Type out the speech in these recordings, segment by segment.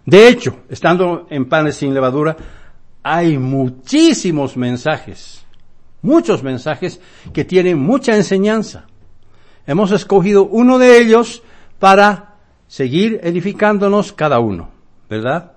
De hecho, estando en Panes sin Levadura, hay muchísimos mensajes, muchos mensajes que tienen mucha enseñanza. Hemos escogido uno de ellos para seguir edificándonos cada uno, ¿verdad?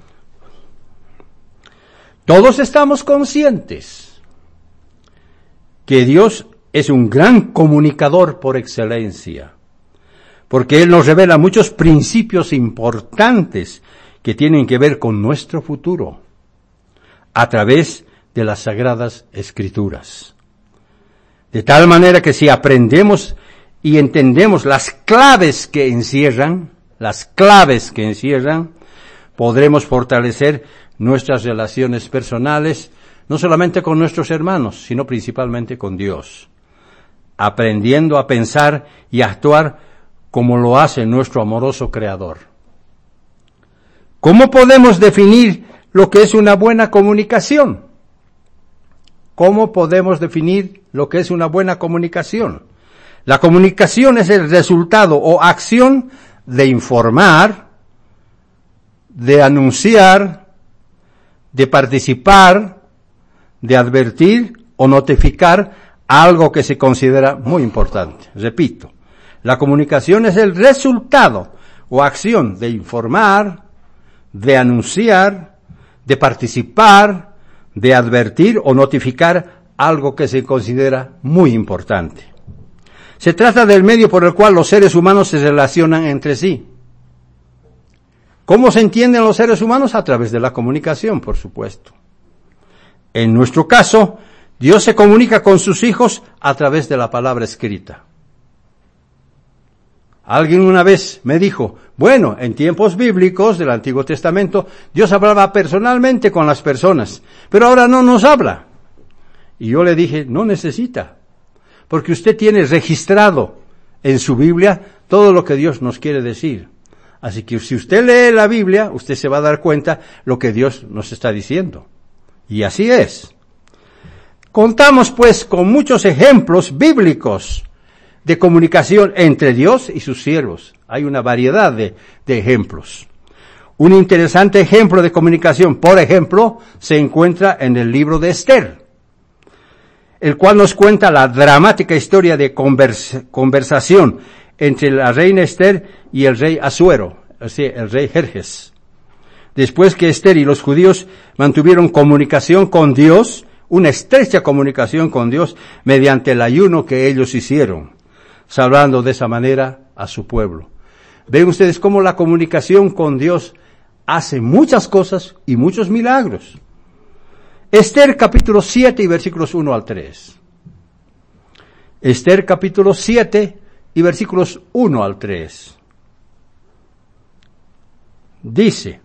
Todos estamos conscientes que Dios es un gran comunicador por excelencia, porque Él nos revela muchos principios importantes que tienen que ver con nuestro futuro a través de las Sagradas Escrituras. De tal manera que si aprendemos y entendemos las claves que encierran, podremos fortalecer nuestras relaciones personales, no solamente con nuestros hermanos, sino principalmente con Dios, aprendiendo a pensar y a actuar como lo hace nuestro amoroso Creador. ¿Cómo podemos definir lo que es una buena comunicación? ¿Cómo podemos definir lo que es una buena comunicación? La comunicación es el resultado o acción de informar, de anunciar, de participar, de advertir o notificar algo que se considera muy importante. Repito, la comunicación es el resultado o acción de informar, de anunciar, de participar, de advertir o notificar algo que se considera muy importante. Se trata del medio por el cual los seres humanos se relacionan entre sí. ¿Cómo se entienden los seres humanos? A través de la comunicación, por supuesto. En nuestro caso, Dios se comunica con sus hijos a través de la palabra escrita. Alguien una vez me dijo, bueno, en tiempos bíblicos del Antiguo Testamento, Dios hablaba personalmente con las personas, pero ahora no nos habla. Y yo le dije, no necesita, porque usted tiene registrado en su Biblia todo lo que Dios nos quiere decir. Así que si usted lee la Biblia, usted se va a dar cuenta lo que Dios nos está diciendo. Y así es. Contamos pues con muchos ejemplos bíblicos de comunicación entre Dios y sus siervos. Hay una variedad de ejemplos. Un interesante ejemplo de comunicación, por ejemplo, se encuentra en el libro de Esther, el cual nos cuenta la dramática historia de conversación entre la reina Esther y el rey Asuero, así, el rey Jerjes. Después que Esther y los judíos mantuvieron comunicación con Dios, una estrecha comunicación con Dios, mediante el ayuno que ellos hicieron, salvando de esa manera a su pueblo. Ven ustedes cómo la comunicación con Dios hace muchas cosas y muchos milagros. Esther capítulo 7 y versículos 1 al 3. Esther capítulo 7 y versículos 1 al 3. Dice: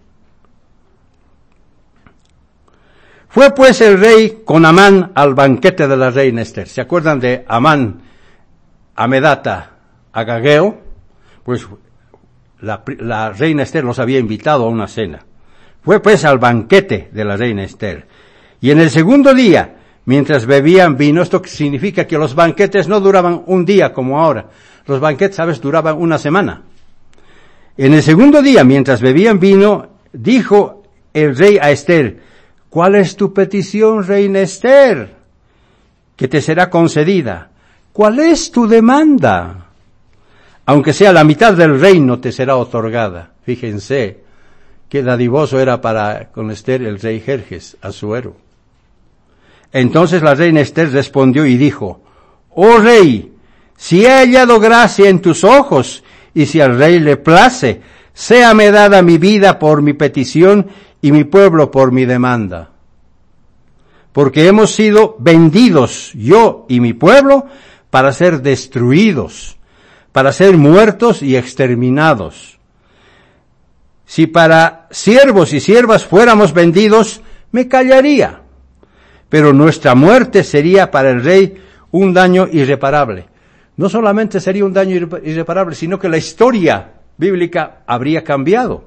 Fue pues el rey con Amán al banquete de la reina Esther. ¿Se acuerdan de Amán, Amedata, Agageo? Pues la reina Esther los había invitado a una cena. Fue pues al banquete de la reina Esther. Y en el segundo día, mientras bebían vino, esto significa que los banquetes no duraban un día como ahora. Los banquetes, ¿sabes?, duraban una semana. En el segundo día, mientras bebían vino, dijo el rey a Esther: ¿Cuál es tu petición, reina Esther? Que te será concedida. ¿Cuál es tu demanda? Aunque sea la mitad del reino te será otorgada. Fíjense qué dadivoso era con Esther el rey Jerjes, Asuero. Entonces la reina Esther respondió y dijo: Oh rey, si he hallado gracia en tus ojos, y si al rey le place, séame dada mi vida por mi petición y mi pueblo por mi demanda. Porque hemos sido vendidos, yo y mi pueblo, para ser destruidos, para ser muertos y exterminados. Si para siervos y siervas fuéramos vendidos, me callaría. Pero nuestra muerte sería para el rey un daño irreparable. No solamente sería un daño irreparable, sino que la historia bíblica habría cambiado.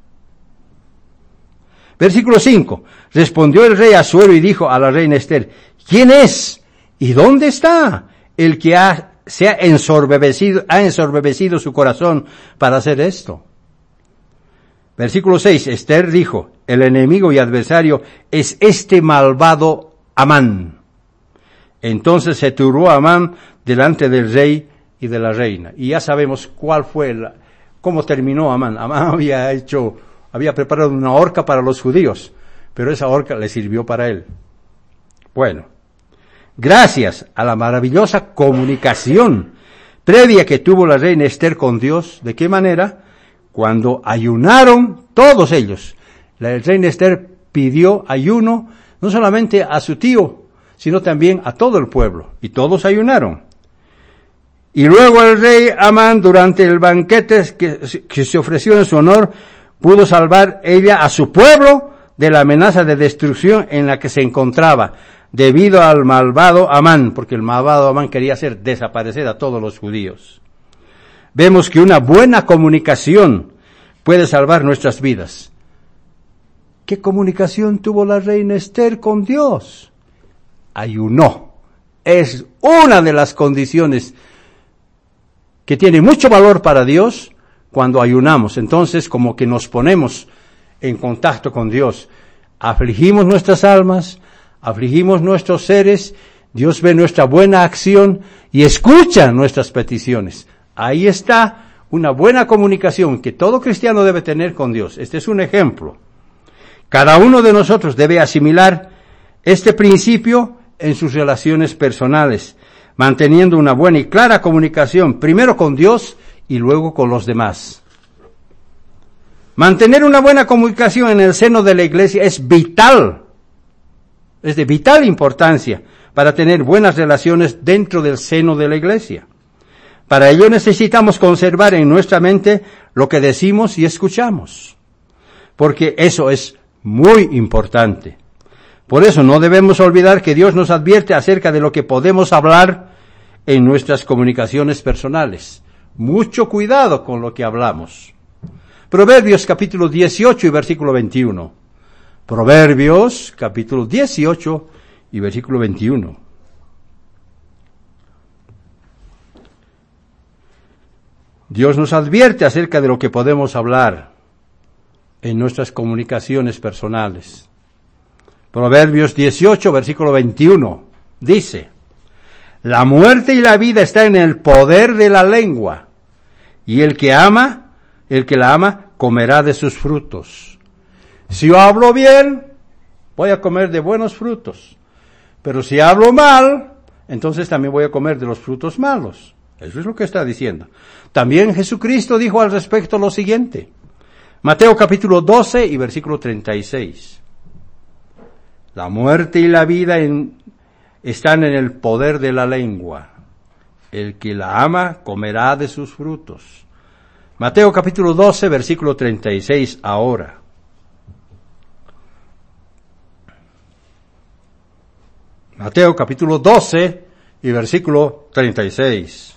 Versículo 5. Respondió el rey Asuero y dijo a la reina Esther: ¿Quién es y dónde está el que ha ensorbebecido su corazón para hacer esto? Versículo 6, Esther dijo, el enemigo y adversario es este malvado Amán. Entonces se turbó Amán delante del rey y de la reina. Y ya sabemos cuál fue, cómo terminó Amán. Amán había preparado una horca para los judíos, pero esa horca le sirvió para él. Bueno, gracias a la maravillosa comunicación previa que tuvo la reina Esther con Dios, ¿de qué manera? Cuando ayunaron todos ellos. La reina Esther pidió ayuno no solamente a su tío, sino también a todo el pueblo, y todos ayunaron. Y luego el rey Amán, durante el banquete que se ofreció en su honor, pudo salvar ella a su pueblo de la amenaza de destrucción en la que se encontraba, debido al malvado Amán, porque el malvado Amán quería hacer desaparecer a todos los judíos. Vemos que una buena comunicación puede salvar nuestras vidas. ¿Qué comunicación tuvo la reina Esther con Dios? Ayunó. Es una de las condiciones que tiene mucho valor para Dios cuando ayunamos. Entonces, como que nos ponemos en contacto con Dios. Afligimos nuestras almas, afligimos nuestros seres, Dios ve nuestra buena acción y escucha nuestras peticiones. Ahí está una buena comunicación que todo cristiano debe tener con Dios. Este es un ejemplo. Cada uno de nosotros debe asimilar este principio en sus relaciones personales, manteniendo una buena y clara comunicación, primero con Dios y luego con los demás. Mantener una buena comunicación en el seno de la iglesia es vital, es de vital importancia para tener buenas relaciones dentro del seno de la iglesia. Para ello necesitamos conservar en nuestra mente lo que decimos y escuchamos, porque eso es muy importante. Por eso no debemos olvidar que Dios nos advierte acerca de lo que podemos hablar en nuestras comunicaciones personales. Mucho cuidado con lo que hablamos. Proverbios capítulo 18 y versículo 21. Proverbios capítulo 18 y versículo 21. Dios nos advierte acerca de lo que podemos hablar en nuestras comunicaciones personales. Proverbios 18, versículo 21, dice, la muerte y la vida están en el poder de la lengua, y el que la ama, comerá de sus frutos. Si yo hablo bien, voy a comer de buenos frutos. Pero si hablo mal, entonces también voy a comer de los frutos malos. Eso es lo que está diciendo. También Jesucristo dijo al respecto lo siguiente. Mateo capítulo 12 y versículo 36. La muerte y la vida están en el poder de la lengua. El que la ama comerá de sus frutos. Mateo capítulo 12, versículo 36 ahora. Mateo capítulo 12 y versículo 36.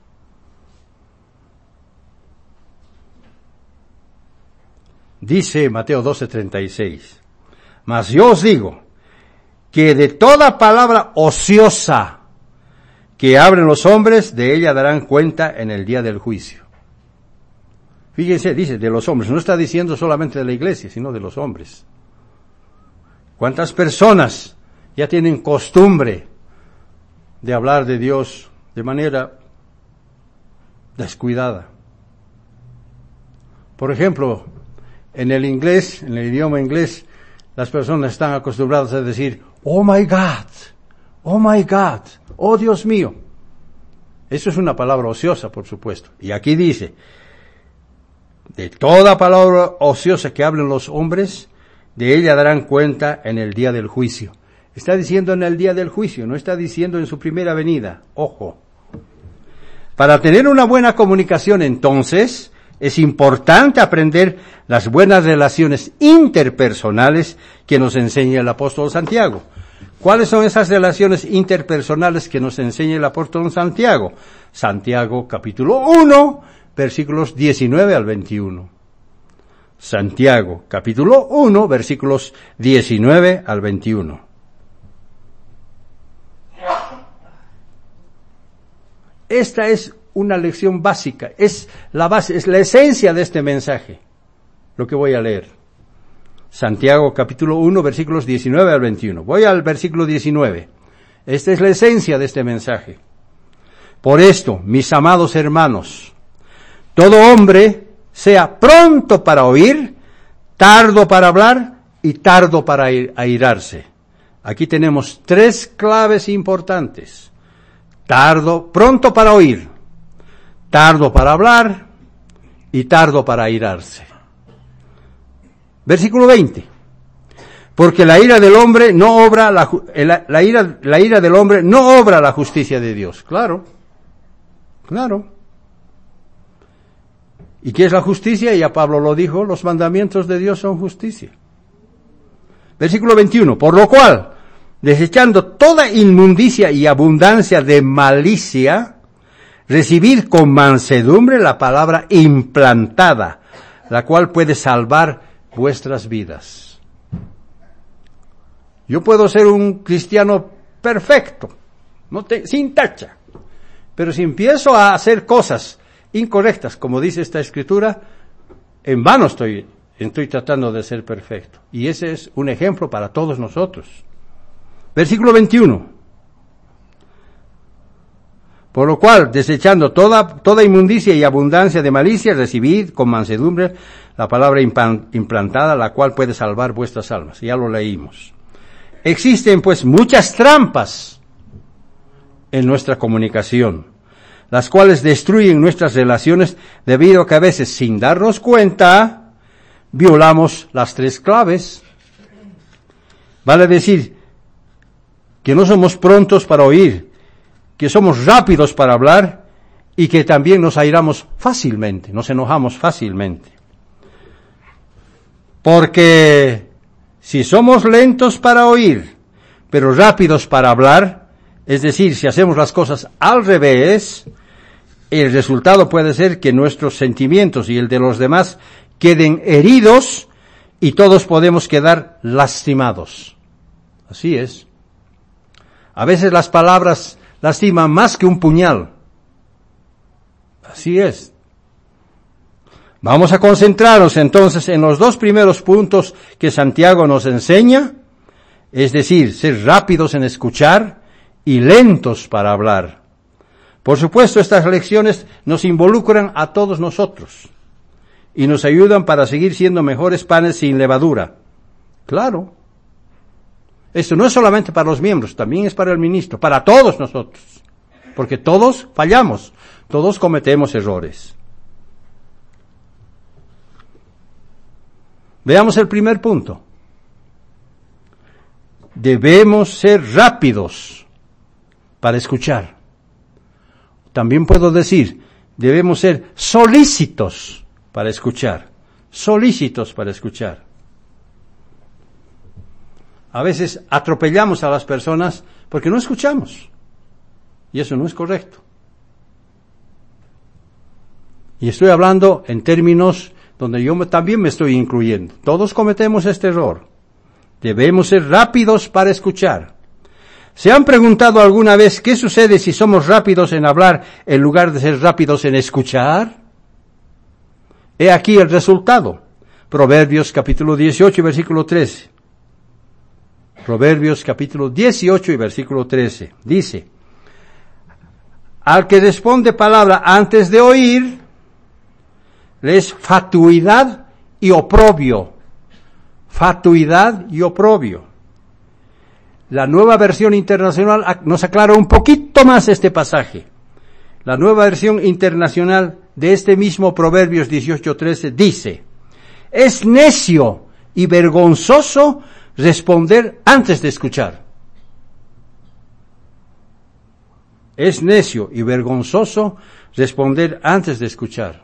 Dice Mateo 12:36, mas yo os digo que de toda palabra ociosa que hablen los hombres, de ella darán cuenta en el día del juicio. Fíjense, dice de los hombres, no está diciendo solamente de la iglesia, sino de los hombres. ¿Cuántas personas ya tienen costumbre de hablar de Dios de manera descuidada? Por ejemplo, en el idioma inglés, las personas están acostumbradas a decir, oh my God, oh Dios mío. Eso es una palabra ociosa, por supuesto. Y aquí dice, de toda palabra ociosa que hablen los hombres, de ella darán cuenta en el día del juicio. Está diciendo en el día del juicio, no está diciendo en su primera venida. Ojo. Para tener una buena comunicación, entonces, es importante aprender las buenas relaciones interpersonales que nos enseña el apóstol Santiago. ¿Cuáles son esas relaciones interpersonales que nos enseña el apóstol Santiago? Santiago capítulo 1, versículos 19 al 21. Santiago capítulo 1, versículos 19 al 21. Esta es una lección básica, es la base, es la esencia de este mensaje. lo que voy a leer. Santiago capítulo 1, versículos 19 al 21. Voy al versículo 19. Esta es la esencia de este mensaje. Por esto, mis amados hermanos, todo hombre sea pronto para oír, tardo para hablar y tardo para airarse. Aquí tenemos 3 claves importantes. Pronto para oír, tardo para hablar y tardo para airarse. Versículo 20. Porque la ira del hombre no obra la ira del hombre no obra la justicia de Dios. Claro. ¿Y qué es la justicia? Ya Pablo lo dijo, los mandamientos de Dios son justicia. Versículo 21. Por lo cual, desechando toda inmundicia y abundancia de malicia, recibid con mansedumbre la palabra implantada, la cual puede salvar vuestras vidas. Yo puedo ser un cristiano perfecto, sin tacha, pero si empiezo a hacer cosas incorrectas, como dice esta escritura, en vano estoy tratando de ser perfecto. Y ese es un ejemplo para todos nosotros. Versículo 21. Por lo cual, desechando toda inmundicia y abundancia de malicia, recibid con mansedumbre la palabra implantada, la cual puede salvar vuestras almas. Ya lo leímos. Existen pues muchas trampas en nuestra comunicación, las cuales destruyen nuestras relaciones debido a que a veces, sin darnos cuenta, violamos las 3 claves. Vale decir que no somos prontos para oír, que somos rápidos para hablar y que también nos airamos fácilmente, nos enojamos fácilmente. Porque si somos lentos para oír, pero rápidos para hablar, es decir, si hacemos las cosas al revés, el resultado puede ser que nuestros sentimientos y el de los demás queden heridos y todos podemos quedar lastimados. Así es. A veces las palabras lastiman más que un puñal. Así es. Vamos a concentrarnos entonces en los 2 primeros puntos que Santiago nos enseña, es decir, ser rápidos en escuchar y lentos para hablar. Por supuesto, estas lecciones nos involucran a todos nosotros y nos ayudan para seguir siendo mejores panes sin levadura. Claro. Esto no es solamente para los miembros, también es para el ministro, para todos nosotros, porque todos fallamos, todos cometemos errores. Veamos el primer punto. Debemos ser rápidos para escuchar. También puedo decir, debemos ser solícitos para escuchar. Solícitos para escuchar. A veces atropellamos a las personas porque no escuchamos. Y eso no es correcto. Y estoy hablando en términos donde yo también me estoy incluyendo. Todos cometemos este error. Debemos ser rápidos para escuchar. ¿Se han preguntado alguna vez qué sucede si somos rápidos en hablar en lugar de ser rápidos en escuchar? He aquí el resultado. Proverbios capítulo 18 y versículo 13. Proverbios capítulo 18 y versículo 13. Dice, al que responde palabra antes de oír, le es fatuidad y oprobio. Fatuidad y oprobio. La Nueva Versión Internacional nos aclara un poquito más este pasaje. La Nueva Versión Internacional de este mismo Proverbios 18:13 dice, es necio y vergonzoso responder antes de escuchar. Es necio y vergonzoso responder antes de escuchar.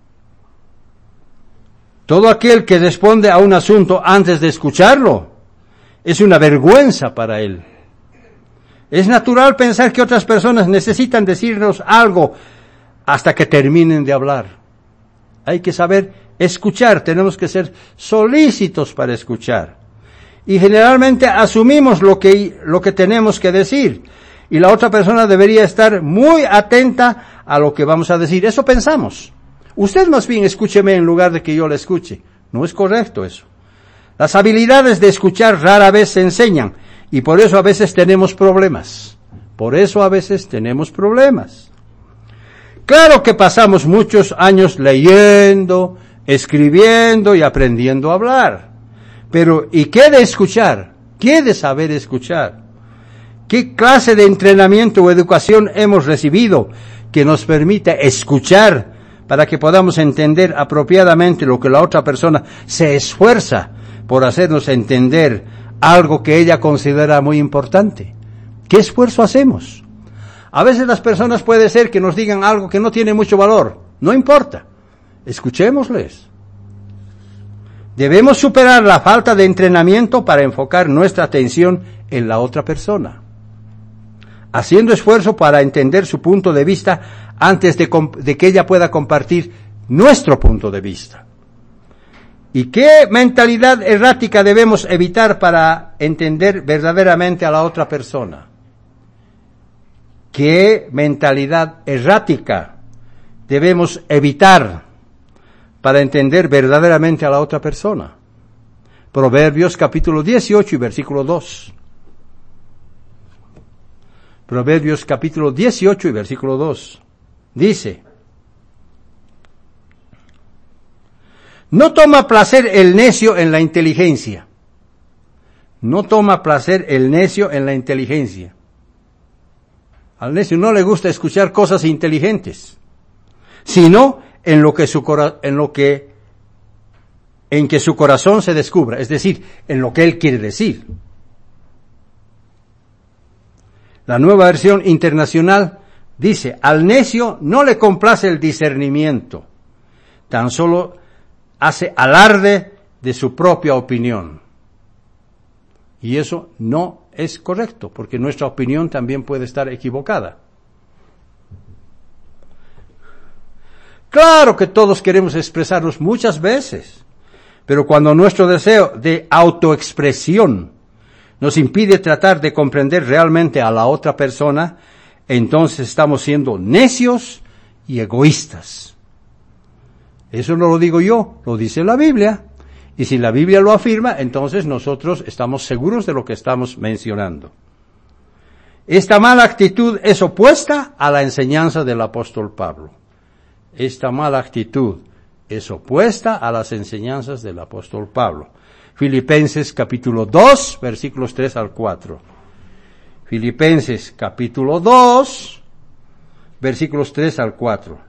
Todo aquel que responde a un asunto antes de escucharlo es una vergüenza para él. Es natural pensar que otras personas necesitan decirnos algo hasta que terminen de hablar. Hay que saber escuchar, tenemos que ser solícitos para escuchar. Y generalmente asumimos lo que tenemos que decir. Y la otra persona debería estar muy atenta a lo que vamos a decir. Eso pensamos. Usted más bien escúcheme en lugar de que yo le escuche. No es correcto eso. Las habilidades de escuchar rara vez se enseñan y por eso a veces tenemos problemas. Claro que pasamos muchos años leyendo, escribiendo y aprendiendo a hablar. Pero, ¿y qué de escuchar? ¿Qué de saber escuchar? ¿Qué clase de entrenamiento o educación hemos recibido que nos permite escuchar para que podamos entender apropiadamente lo que la otra persona se esfuerza por hacernos entender algo que ella considera muy importante? ¿Qué esfuerzo hacemos? A veces las personas puede ser que nos digan algo que no tiene mucho valor. No importa. Escuchémosles. Debemos superar la falta de entrenamiento para enfocar nuestra atención en la otra persona, haciendo esfuerzo para entender su punto de vista antes de que ella pueda compartir nuestro punto de vista. ¿Y qué mentalidad errática debemos evitar para entender verdaderamente a la otra persona? ¿Qué mentalidad errática debemos evitar para entender verdaderamente a la otra persona? Proverbios capítulo 18 y versículo 2. Proverbios capítulo 18 y versículo 2. Dice: no toma placer el necio en la inteligencia. No toma placer el necio en la inteligencia. Al necio no le gusta escuchar cosas inteligentes, sino en que su corazón se descubra, es decir, en lo que él quiere decir. La Nueva Versión Internacional dice: al necio no le complace el discernimiento, tan solo hace alarde de su propia opinión. Y eso no es correcto, porque nuestra opinión también puede estar equivocada. Claro que todos queremos expresarnos muchas veces, pero cuando nuestro deseo de autoexpresión nos impide tratar de comprender realmente a la otra persona, entonces estamos siendo necios y egoístas. Eso no lo digo yo, lo dice la Biblia. Y si la Biblia lo afirma, entonces nosotros estamos seguros de lo que estamos mencionando. Esta mala actitud es opuesta a la enseñanza del apóstol Pablo. Esta mala actitud es opuesta a las enseñanzas del apóstol Pablo. Filipenses capítulo 2, versículos 3 al 4. Filipenses capítulo 2, versículos 3 al 4.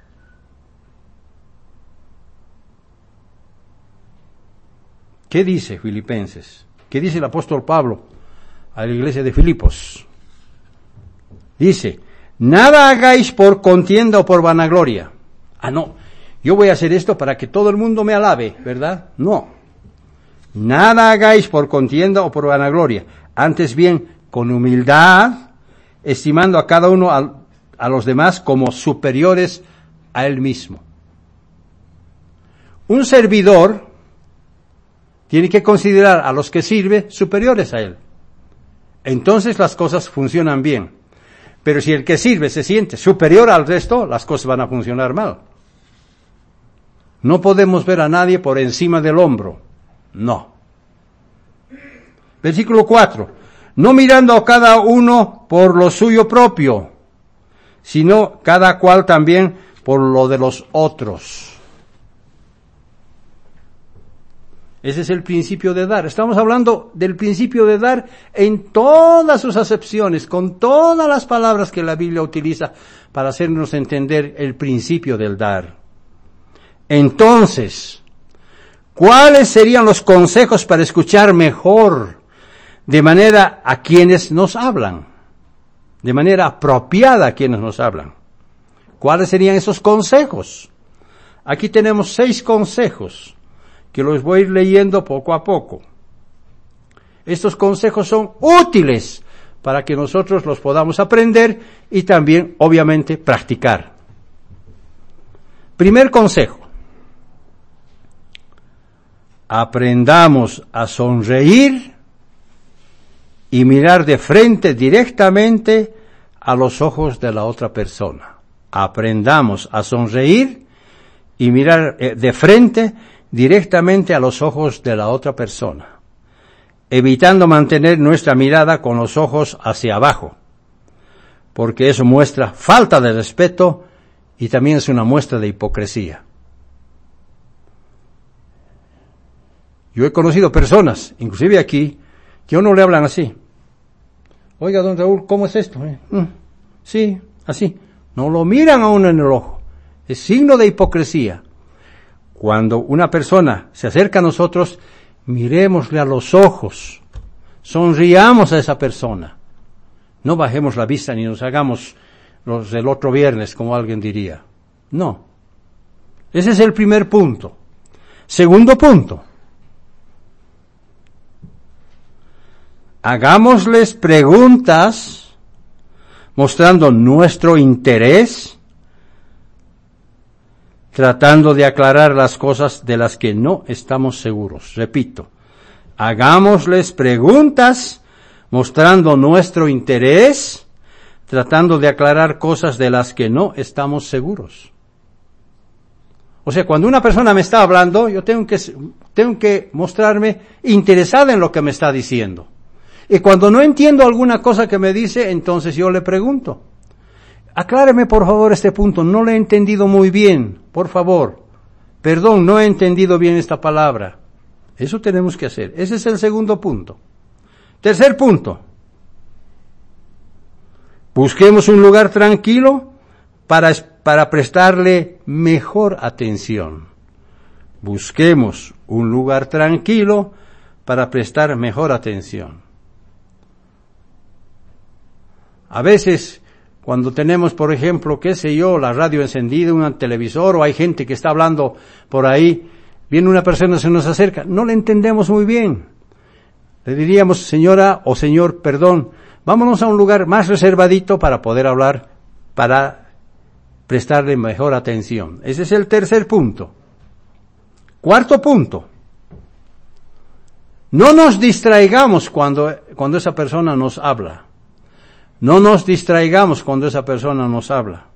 ¿Qué dice Filipenses? ¿Qué dice el apóstol Pablo a la iglesia de Filipos? Dice: nada hagáis por contienda o por vanagloria. No, yo voy a hacer esto para que todo el mundo me alabe, ¿verdad? No. Nada hagáis por contienda o por vanagloria. Antes bien, con humildad, estimando a cada uno a los demás como superiores a él mismo. Un servidor tiene que considerar a los que sirve superiores a él. Entonces las cosas funcionan bien. Pero si el que sirve se siente superior al resto, las cosas van a funcionar mal. No podemos ver a nadie por encima del hombro. No. Versículo 4. No mirando a cada uno por lo suyo propio, sino cada cual también por lo de los otros. Ese es el principio de dar. Estamos hablando del principio de dar en todas sus acepciones, con todas las palabras que la Biblia utiliza para hacernos entender el principio del dar. Entonces, ¿cuáles serían los consejos para escuchar mejor de manera a quienes nos hablan? De manera apropiada a quienes nos hablan. ¿Cuáles serían esos consejos? Aquí tenemos 6 consejos que los voy a ir leyendo poco a poco. Estos consejos son útiles para que nosotros los podamos aprender y también, obviamente, practicar. Primer consejo: aprendamos a sonreír y mirar de frente directamente a los ojos de la otra persona. Aprendamos a sonreír y mirar de frente directamente a los ojos de la otra persona, evitando mantener nuestra mirada con los ojos hacia abajo, porque eso muestra falta de respeto y también es una muestra de hipocresía. Yo he conocido personas, inclusive aquí, que a uno le hablan así. Oiga, don Raúl, ¿cómo es esto? Sí, así. No lo miran a uno en el ojo. Es signo de hipocresía. Cuando una persona se acerca a nosotros, miremosle a los ojos. Sonriamos a esa persona. No bajemos la vista ni nos hagamos los del otro viernes, como alguien diría. No. Ese es el primer punto. Segundo punto. Hagámosles preguntas mostrando nuestro interés, tratando de aclarar las cosas de las que no estamos seguros. Repito, hagámosles preguntas mostrando nuestro interés, tratando de aclarar cosas de las que no estamos seguros. O sea, cuando una persona me está hablando, yo tengo que mostrarme interesada en lo que me está diciendo. Y cuando no entiendo alguna cosa que me dice, entonces yo le pregunto. Acláreme por favor este punto, no le he entendido muy bien, por favor. Perdón, no he entendido bien esta palabra. Eso tenemos que hacer. Ese es el segundo punto. Tercer punto. Busquemos un lugar tranquilo para prestarle mejor atención. Busquemos un lugar tranquilo para prestar mejor atención. A veces, cuando tenemos, por ejemplo, la radio encendida, un televisor, o hay gente que está hablando por ahí, viene una persona, se nos acerca, no le entendemos muy bien. Le diríamos, señora o señor, perdón, vámonos a un lugar más reservadito para poder hablar, para prestarle mejor atención. Ese es el tercer punto. Cuarto punto. No nos distraigamos cuando esa persona nos habla. No nos distraigamos cuando esa persona nos habla.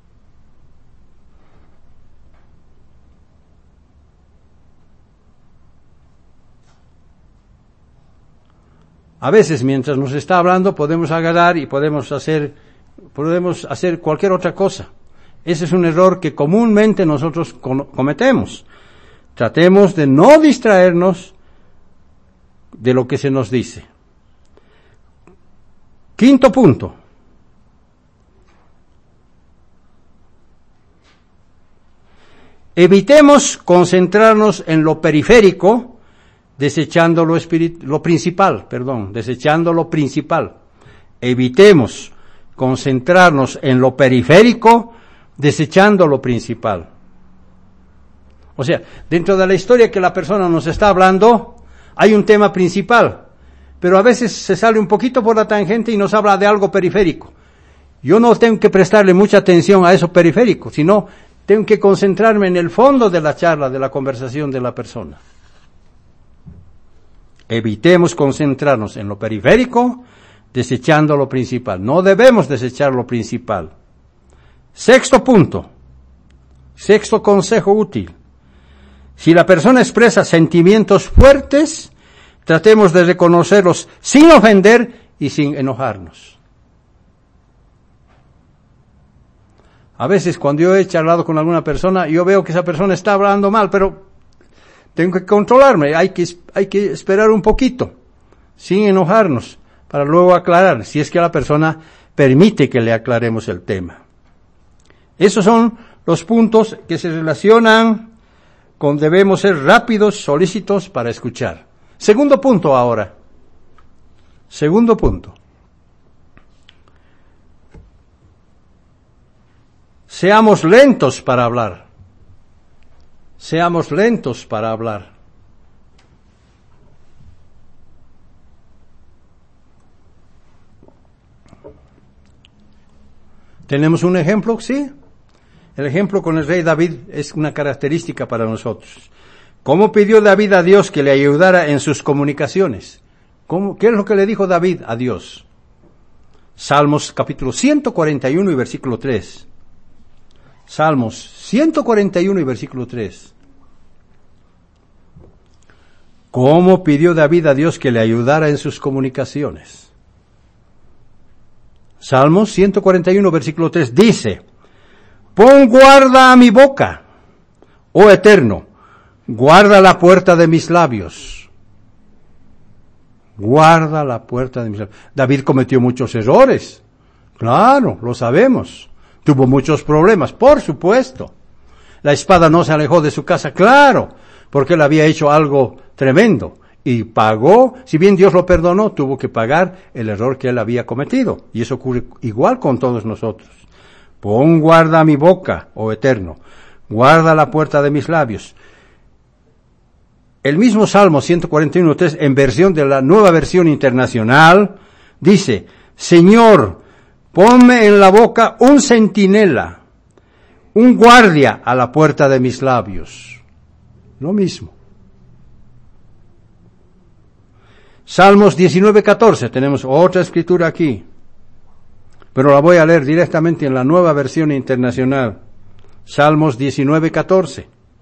A veces, mientras nos está hablando, podemos agarrar y podemos hacer cualquier otra cosa. Ese es un error que comúnmente nosotros cometemos. Tratemos de no distraernos de lo que se nos dice. Quinto punto. Evitemos concentrarnos en lo periférico, desechando lo principal. Evitemos concentrarnos en lo periférico, desechando lo principal. O sea, dentro de la historia que la persona nos está hablando, hay un tema principal. Pero a veces se sale un poquito por la tangente y nos habla de algo periférico. Yo no tengo que prestarle mucha atención a eso periférico, sino tengo que concentrarme en el fondo de la charla, de la conversación de la persona. Evitemos concentrarnos en lo periférico, desechando lo principal. No debemos desechar lo principal. Sexto punto. Sexto consejo útil. Si la persona expresa sentimientos fuertes, tratemos de reconocerlos sin ofender y sin enojarnos. A veces cuando yo he charlado con alguna persona, yo veo que esa persona está hablando mal, pero tengo que controlarme, hay que esperar un poquito, sin enojarnos, para luego aclarar, si es que la persona permite que le aclaremos el tema. Esos son los puntos que se relacionan con debemos ser rápidos, solícitos para escuchar. Segundo punto ahora. Segundo punto. Seamos lentos para hablar. Seamos lentos para hablar. ¿Tenemos un ejemplo? Sí. El ejemplo con el rey David es una característica para nosotros. ¿Cómo pidió David a Dios que le ayudara en sus comunicaciones? ¿Qué es lo que le dijo David a Dios? Salmos capítulo 141 y versículo 3. Salmos 141 y versículo 3. ¿Cómo pidió David a Dios que le ayudara en sus comunicaciones? Salmos 141, versículo 3 dice: pon guarda a mi boca, oh Eterno, guarda la puerta de mis labios. Guarda la puerta de mis labios. David cometió muchos errores. Claro, lo sabemos. Tuvo muchos problemas, por supuesto. La espada no se alejó de su casa, claro, porque él había hecho algo tremendo. Y pagó, si bien Dios lo perdonó, tuvo que pagar el error que él había cometido. Y eso ocurre igual con todos nosotros. Pon guarda a mi boca, oh Eterno, guarda la puerta de mis labios. El mismo Salmo 141:3, en versión de la Nueva Versión Internacional, dice: Señor, ponme en la boca un centinela, un guardia a la puerta de mis labios. Lo mismo. Salmos 19:14, tenemos otra escritura aquí, pero la voy a leer directamente en la Nueva Versión Internacional. Salmos 19:14.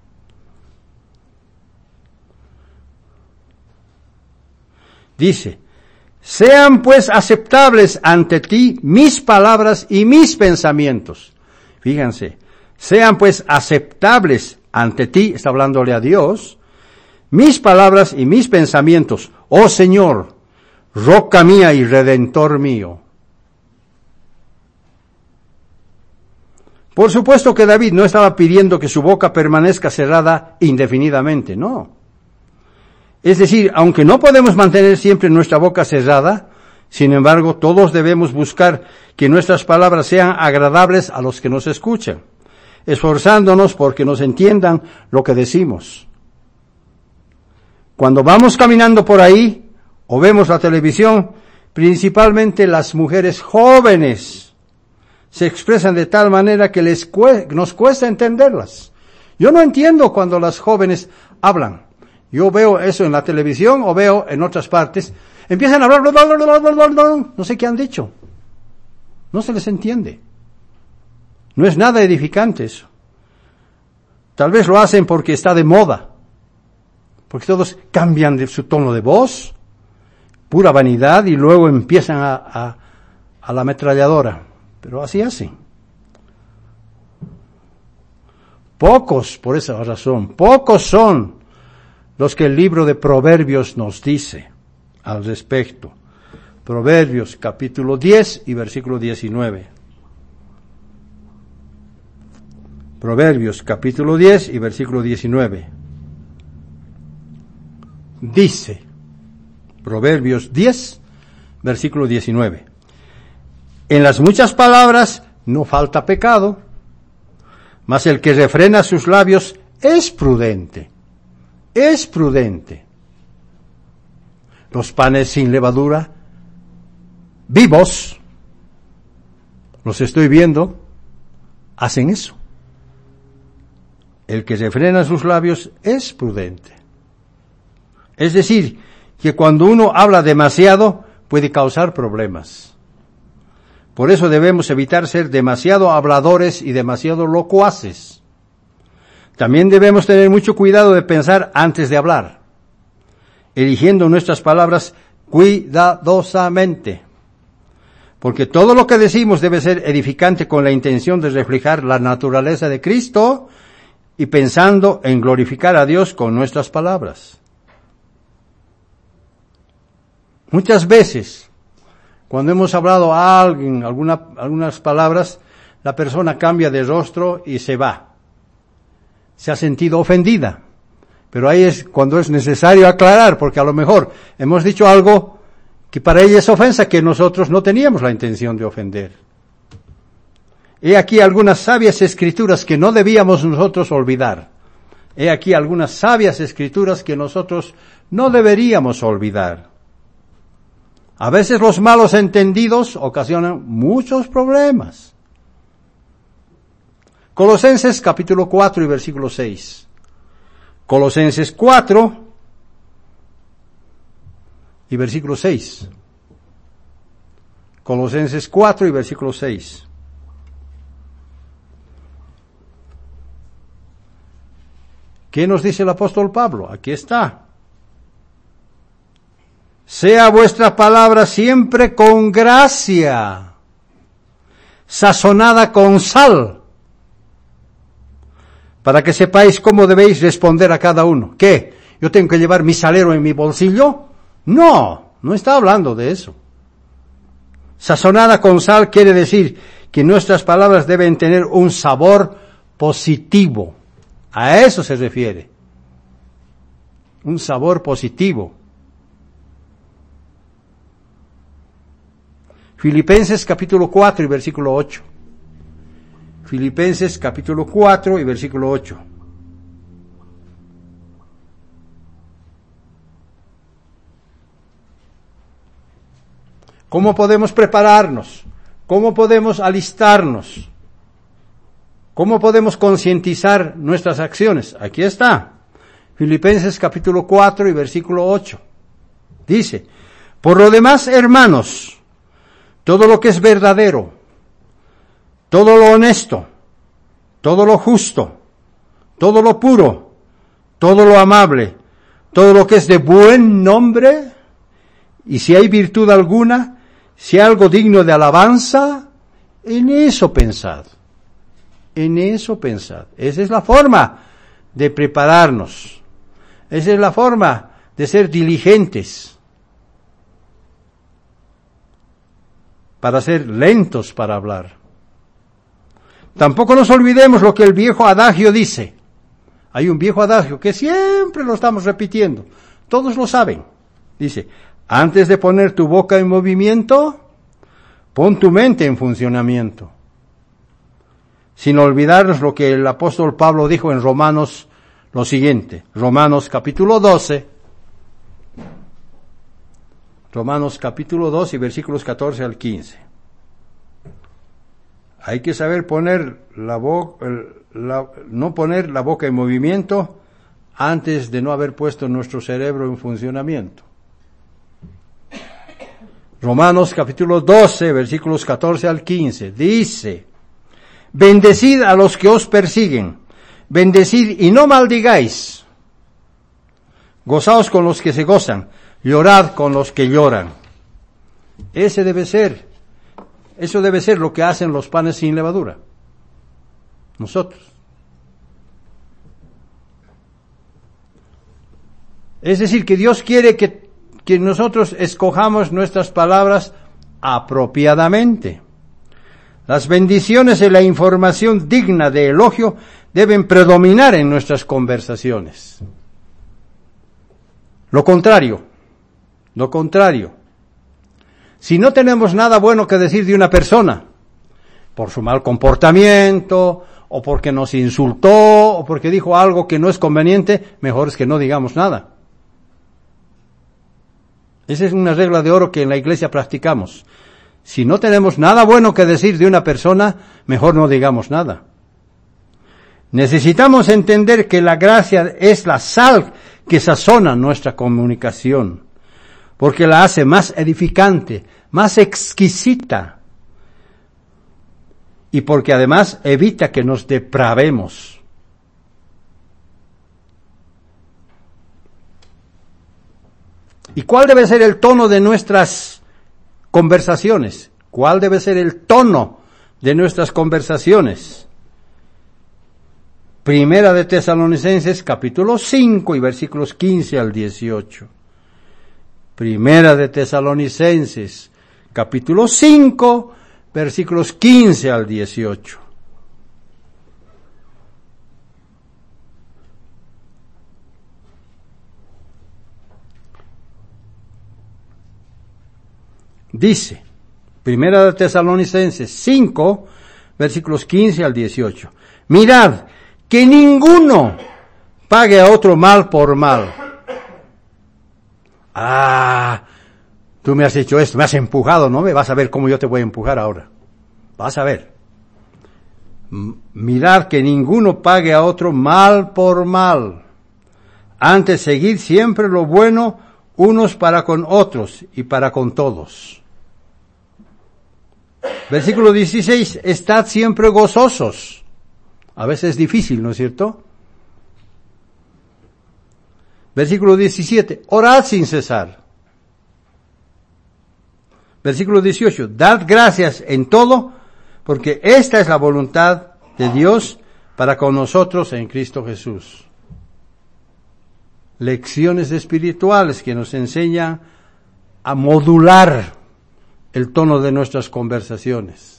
Dice: sean pues aceptables ante ti mis palabras y mis pensamientos. Fíjense, sean pues aceptables ante ti, está hablándole a Dios, mis palabras y mis pensamientos, oh Señor, roca mía y redentor mío. Por supuesto que David no estaba pidiendo que su boca permanezca cerrada indefinidamente, no. Es decir, aunque no podemos mantener siempre nuestra boca cerrada, sin embargo, todos debemos buscar que nuestras palabras sean agradables a los que nos escuchan, esforzándonos porque nos entiendan lo que decimos. Cuando vamos caminando por ahí o vemos la televisión, principalmente las mujeres jóvenes se expresan de tal manera que nos cuesta entenderlas. Yo no entiendo cuando las jóvenes hablan. Yo veo eso en la televisión o veo en otras partes. Empiezan a hablar, no sé qué han dicho. No se les entiende. No es nada edificante eso. Tal vez lo hacen porque está de moda. Porque todos cambian de su tono de voz, pura vanidad, y luego empiezan a la ametralladora. Pero así hacen. Pocos, por esa razón, pocos son los que el libro de Proverbios nos dice al respecto. Proverbios capítulo 10 y versículo 19. Proverbios capítulo 10 y versículo 19. Dice, Proverbios 10, versículo 19. En las muchas palabras no falta pecado, mas el que refrena sus labios es prudente. Es prudente. Los panes sin levadura, vivos, los estoy viendo, hacen eso. El que refrena sus labios es prudente. Es decir, que cuando uno habla demasiado puede causar problemas. Por eso debemos evitar ser demasiado habladores y demasiado locuaces. También debemos tener mucho cuidado de pensar antes de hablar, eligiendo nuestras palabras cuidadosamente, porque todo lo que decimos debe ser edificante con la intención de reflejar la naturaleza de Cristo y pensando en glorificar a Dios con nuestras palabras. Muchas veces, cuando hemos hablado a alguien, algunas palabras, la persona cambia de rostro y se va. Se ha sentido ofendida. Pero ahí es cuando es necesario aclarar, porque a lo mejor hemos dicho algo que para ella es ofensa, que nosotros no teníamos la intención de ofender. He aquí algunas sabias escrituras que no debíamos nosotros olvidar. He aquí algunas sabias escrituras que nosotros no deberíamos olvidar. A veces los malos entendidos ocasionan muchos problemas. Colosenses capítulo 4 y versículo 6. Colosenses 4 y versículo 6. Colosenses 4 y versículo 6. ¿Qué nos dice el apóstol Pablo? Aquí está. sea vuestra palabra siempre con gracia, sazonada con sal, para que sepáis cómo debéis responder a cada uno. ¿Qué? ¿Yo tengo que llevar mi salero en mi bolsillo? No, no está hablando de eso. Sazonada con sal quiere decir que nuestras palabras deben tener un sabor positivo. A eso se refiere. Un sabor positivo. Filipenses capítulo 4 y versículo 8. Filipenses capítulo 4 y versículo 8. ¿Cómo podemos prepararnos? ¿Cómo podemos alistarnos? ¿Cómo podemos concientizar nuestras acciones? Aquí está. Filipenses capítulo 4 y versículo 8. Dice, por lo demás, hermanos, todo lo que es verdadero, todo lo honesto, todo lo justo, todo lo puro, todo lo amable, todo lo que es de buen nombre, y si hay virtud alguna, si hay algo digno de alabanza, en eso pensad. En eso pensad. Esa es la forma de prepararnos. Esa es la forma de ser diligentes. Para ser lentos para hablar. Tampoco nos olvidemos lo que el viejo adagio dice. Hay un viejo adagio que siempre lo estamos repitiendo. Todos lo saben. Dice, antes de poner tu boca en movimiento, pon tu mente en funcionamiento. Sin olvidarnos lo que el apóstol Pablo dijo en Romanos, lo siguiente. Romanos capítulo 12. Romanos capítulo 12 y versículos 14 al 15. Hay que saber poner no poner la boca en movimiento antes de no haber puesto nuestro cerebro en funcionamiento. Romanos capítulo 12, versículos 14 al 15, dice, bendecid a los que os persiguen, bendecid y no maldigáis, gozaos con los que se gozan, llorad con los que lloran. Eso debe ser lo que hacen los panes sin levadura. Nosotros. Es decir, que Dios quiere que nosotros escojamos nuestras palabras apropiadamente. Las bendiciones y la información digna de elogio deben predominar en nuestras conversaciones. Lo contrario, si no tenemos nada bueno que decir de una persona, por su mal comportamiento, o porque nos insultó, o porque dijo algo que no es conveniente, mejor es que no digamos nada. Esa es una regla de oro que en la iglesia practicamos. Si no tenemos nada bueno que decir de una persona, mejor no digamos nada. Necesitamos entender que la gracia es la sal que sazona nuestra comunicación, porque la hace más edificante, más exquisita, y porque además evita que nos depravemos. ¿Y cuál debe ser el tono de nuestras conversaciones? ¿Cuál debe ser el tono de nuestras conversaciones? Primera de Tesalonicenses, capítulo 5 y versículos 15 al 18. Primera de Tesalonicenses, capítulo 5, versículos 15 al 18. Dice, Primera de Tesalonicenses 5, versículos 15 al 18. Mirad, que ninguno pague a otro mal por mal. Tú me has hecho esto, me has empujado, ¿no? Vas a ver cómo yo te voy a empujar ahora. Vas a ver. Mirad que ninguno pague a otro mal por mal. Antes seguid siempre lo bueno unos para con otros y para con todos. Versículo 16, estad siempre gozosos. A veces es difícil, ¿no es cierto? Versículo 17, orad sin cesar. Versículo 18, dad gracias en todo, porque esta es la voluntad de Dios para con nosotros en Cristo Jesús. Lecciones espirituales que nos enseñan a modular el tono de nuestras conversaciones.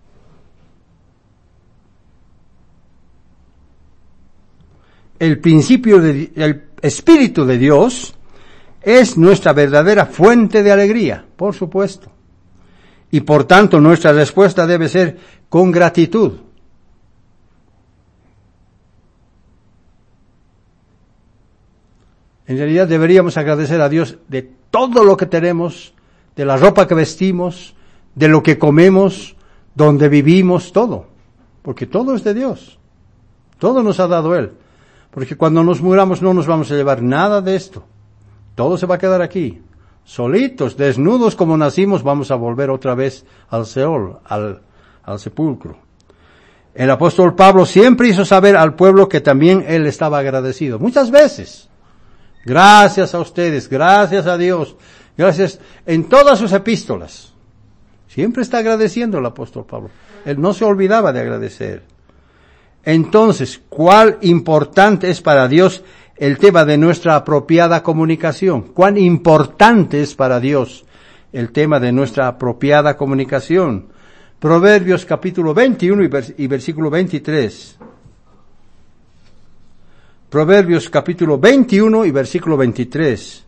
El Espíritu de Dios es nuestra verdadera fuente de alegría, por supuesto. Y por tanto nuestra respuesta debe ser con gratitud. En realidad deberíamos agradecer a Dios de todo lo que tenemos, de la ropa que vestimos, de lo que comemos, donde vivimos, todo. Porque todo es de Dios. Todo nos ha dado Él. Porque cuando nos muramos no nos vamos a llevar nada de esto. Todo se va a quedar aquí. Solitos, desnudos como nacimos, vamos a volver otra vez al Seol, al sepulcro. El apóstol Pablo siempre hizo saber al pueblo que también él estaba agradecido. Muchas veces. Gracias a ustedes, gracias a Dios, gracias en todas sus epístolas. Siempre está agradeciendo el apóstol Pablo. Él no se olvidaba de agradecer. Entonces, ¿cuál importante es para Dios el tema de nuestra apropiada comunicación? ¿Cuán importante es para Dios el tema de nuestra apropiada comunicación? Proverbios capítulo 21 y versículo 23. Proverbios capítulo 21 y versículo 23.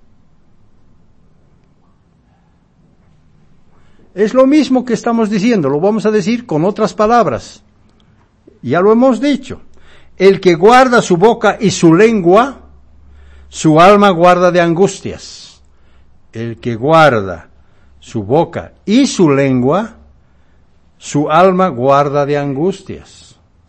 Es lo mismo que estamos diciendo, lo vamos a decir con otras palabras. Ya lo hemos dicho. El que guarda su boca y su lengua, su alma guarda de angustias. El que guarda su boca y su lengua, su alma guarda de angustias.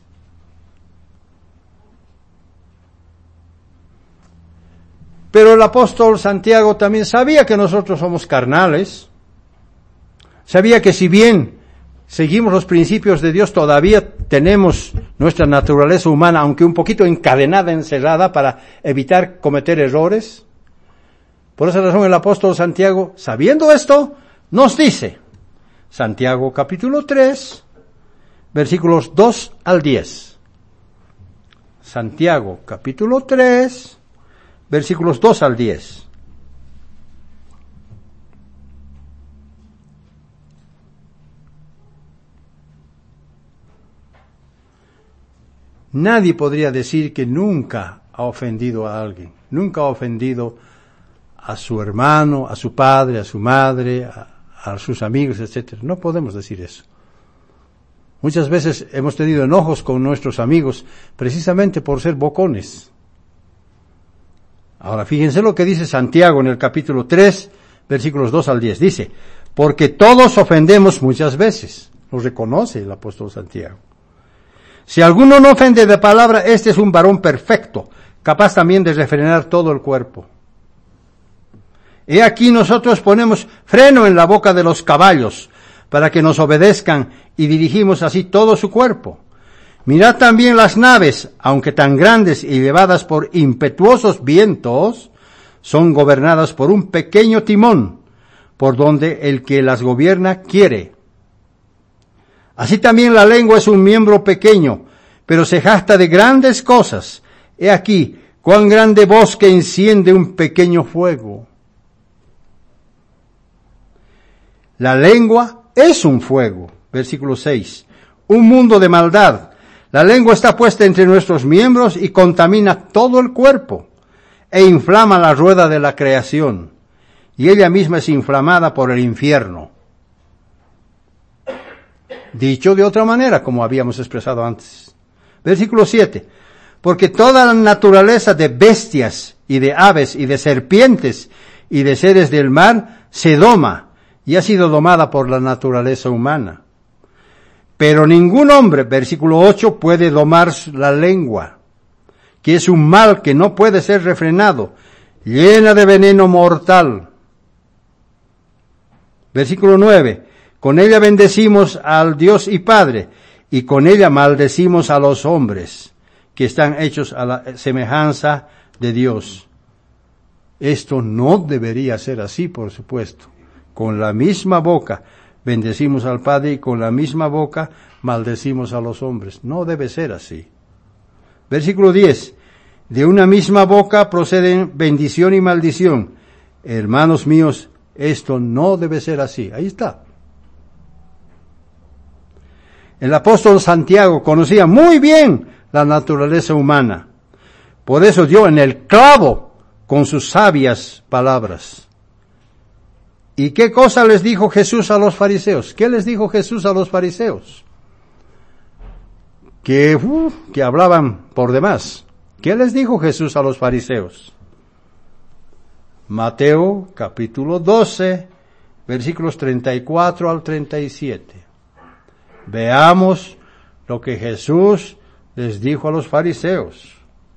Pero el apóstol Santiago también sabía que nosotros somos carnales. Sabía que si bien seguimos los principios de Dios, todavía tenemos nuestra naturaleza humana, aunque un poquito encadenada, encerrada, para evitar cometer errores. Por esa razón el apóstol Santiago, sabiendo esto, nos dice, Santiago capítulo 3, versículos 2 al 10. Santiago capítulo 3, versículos 2 al 10. Nadie podría decir que nunca ha ofendido a alguien, nunca ha ofendido a su hermano, a su padre, a su madre, a sus amigos, etc. No podemos decir eso. Muchas veces hemos tenido enojos con nuestros amigos precisamente por ser bocones. Ahora, fíjense lo que dice Santiago en el capítulo 3, versículos 2 al 10. Dice, porque todos ofendemos muchas veces. Lo reconoce el apóstol Santiago. Si alguno no ofende de palabra, este es un varón perfecto, capaz también de refrenar todo el cuerpo. He aquí nosotros ponemos freno en la boca de los caballos, para que nos obedezcan y dirigimos así todo su cuerpo. Mirad también las naves, aunque tan grandes y llevadas por impetuosos vientos, son gobernadas por un pequeño timón, por donde el que las gobierna quiere. Así también la lengua es un miembro pequeño, pero se jacta de grandes cosas. He aquí, cuán grande bosque enciende un pequeño fuego. La lengua es un fuego, versículo 6, un mundo de maldad. La lengua está puesta entre nuestros miembros y contamina todo el cuerpo, e inflama la rueda de la creación, y ella misma es inflamada por el infierno. Dicho de otra manera, como habíamos expresado antes. Versículo 7. Porque toda la naturaleza de bestias y de aves y de serpientes y de seres del mar se doma y ha sido domada por la naturaleza humana. Pero ningún hombre, versículo 8, puede domar la lengua, que es un mal que no puede ser refrenado, llena de veneno mortal. Versículo 9. Con ella bendecimos al Dios y Padre, y con ella maldecimos a los hombres, que están hechos a la semejanza de Dios. Esto no debería ser así, por supuesto. con la misma boca bendecimos al Padre y con la misma boca maldecimos a los hombres. No debe ser así. Versículo 10. De una misma boca proceden bendición y maldición. Hermanos míos, esto no debe ser así. Ahí está. El apóstol Santiago conocía muy bien la naturaleza humana. Por eso dio en el clavo con sus sabias palabras. ¿Y qué cosa les dijo Jesús a los fariseos? ¿Qué les dijo Jesús a los fariseos? Que hablaban por demás. ¿Qué les dijo Jesús a los fariseos? Mateo capítulo 12, versículos 34 al 37. Veamos lo que Jesús les dijo a los fariseos.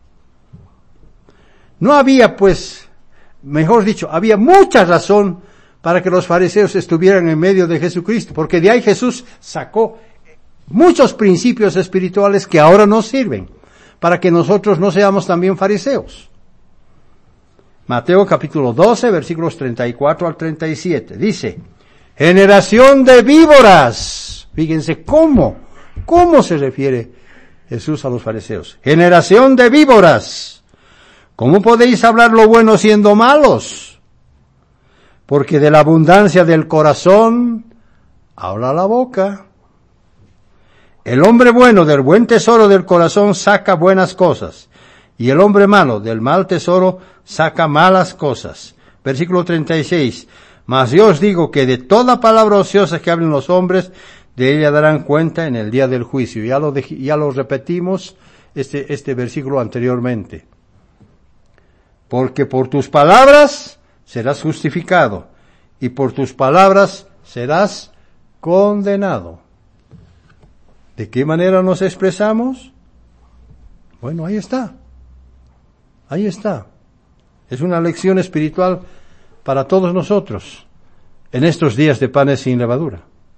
No había, pues, mejor dicho, había mucha razón para que los fariseos estuvieran en medio de Jesucristo, porque de ahí Jesús sacó muchos principios espirituales que ahora nos sirven, para que nosotros no seamos también fariseos. Mateo capítulo 12, versículos 34 al 37, dice, generación de víboras. Fíjense cómo se refiere Jesús a los fariseos. Generación de víboras. ¿Cómo podéis hablar lo bueno siendo malos? Porque de la abundancia del corazón habla la boca. El hombre bueno del buen tesoro del corazón saca buenas cosas, y el hombre malo del mal tesoro saca malas cosas. Versículo 36. Mas yo os digo que de toda palabra ociosa que hablen los hombres, de ella darán cuenta en el día del juicio. Ya lo repetimos este versículo anteriormente. Porque por tus palabras serás justificado, y por tus palabras serás condenado. ¿De qué manera nos expresamos? Bueno, ahí está. Ahí está. Es una lección espiritual para todos nosotros en estos días de panes sin levadura.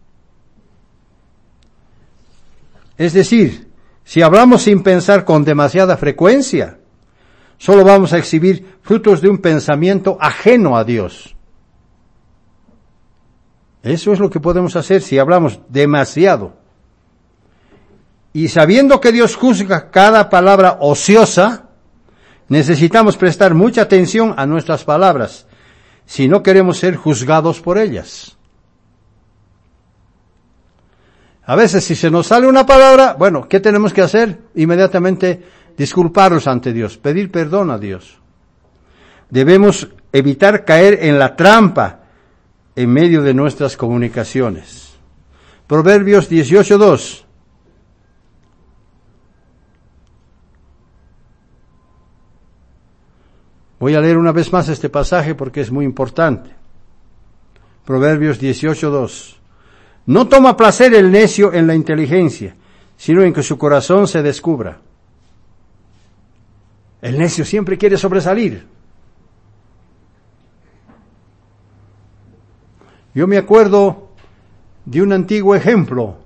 Es decir, si hablamos sin pensar con demasiada frecuencia, solo vamos a exhibir frutos de un pensamiento ajeno a Dios. Eso es lo que podemos hacer si hablamos demasiado. Y sabiendo que Dios juzga cada palabra ociosa, necesitamos prestar mucha atención a nuestras palabras, si no queremos ser juzgados por ellas. A veces si se nos sale una palabra, bueno, ¿qué tenemos que hacer? Inmediatamente disculparnos ante Dios, pedir perdón a Dios. Debemos evitar caer en la trampa en medio de nuestras comunicaciones. Proverbios 18:2. Voy a leer una vez más este pasaje porque es muy importante. Proverbios 18:2. No toma placer el necio en la inteligencia, sino en que su corazón se descubra. El necio siempre quiere sobresalir. Yo me acuerdo de un antiguo ejemplo.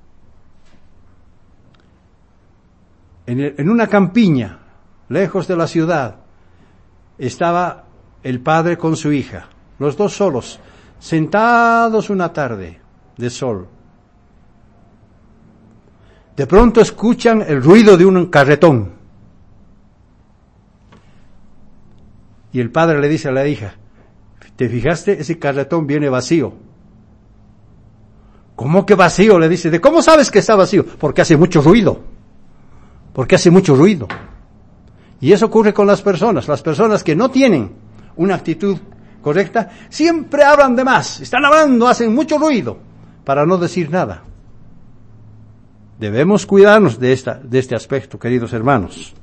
En una campiña, lejos de la ciudad, estaba el padre con su hija, los dos solos, sentados una tarde de sol. De pronto escuchan el ruido de un carretón. Y el padre le dice a la hija, ¿te fijaste? Ese carretón viene vacío. ¿Cómo que vacío? Le dice. ¿De cómo sabes que está vacío? Porque hace mucho ruido. Porque hace mucho ruido. Y eso ocurre con las personas que no tienen una actitud correcta, siempre hablan de más, están hablando, hacen mucho ruido, para no decir nada. Debemos cuidarnos de este aspecto, queridos hermanos.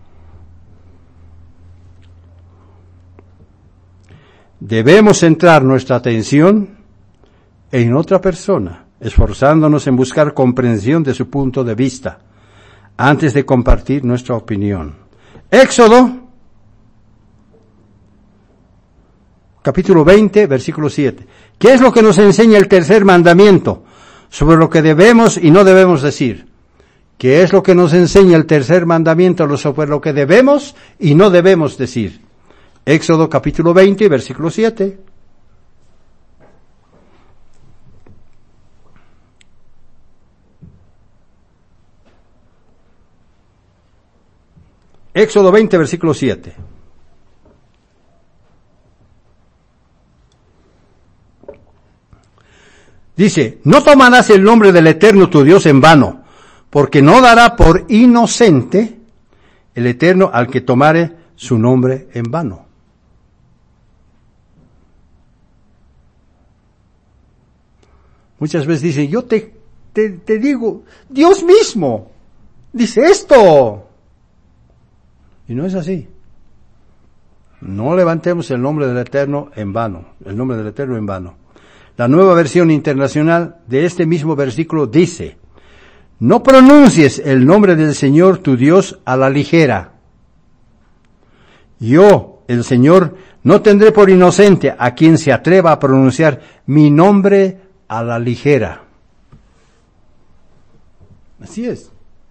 Debemos centrar nuestra atención en otra persona, esforzándonos en buscar comprensión de su punto de vista, antes de compartir nuestra opinión. Éxodo, capítulo 20, versículo 7. ¿Qué es lo que nos enseña el tercer mandamiento sobre lo que debemos y no debemos decir? ¿Qué es lo que nos enseña el tercer mandamiento sobre lo que debemos y no debemos decir? Éxodo capítulo 20, versículo 7. Éxodo 20, versículo 7. Dice, no tomarás el nombre del Eterno tu Dios en vano, porque no dará por inocente el Eterno al que tomare su nombre en vano. Muchas veces dicen, yo te digo, Dios mismo dice esto. Y no es así. No levantemos el nombre del Eterno en vano, el nombre del Eterno en vano. La Nueva Versión Internacional de este mismo versículo dice, no pronuncies el nombre del Señor tu Dios a la ligera. Yo, el Señor, no tendré por inocente a quien se atreva a pronunciar mi nombre a la ligera. Así es.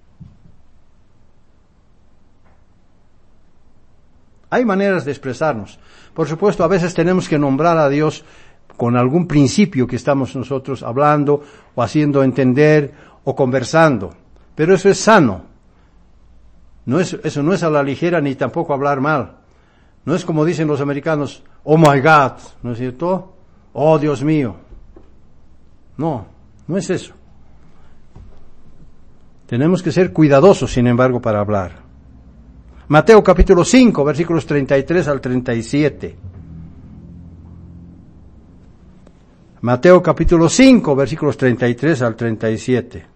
Hay maneras de expresarnos. Por supuesto, a veces tenemos que nombrar a Dios con algún principio que estamos nosotros hablando o haciendo entender o conversando. Pero eso es sano. Eso no es a la ligera ni tampoco hablar mal. No es como dicen los americanos, oh my God, ¿no es cierto? Oh Dios mío. No es eso. Tenemos que ser cuidadosos, sin embargo, para hablar. Mateo capítulo 5, versículos 33 al 37. Mateo capítulo 5, versículos 33 al 37.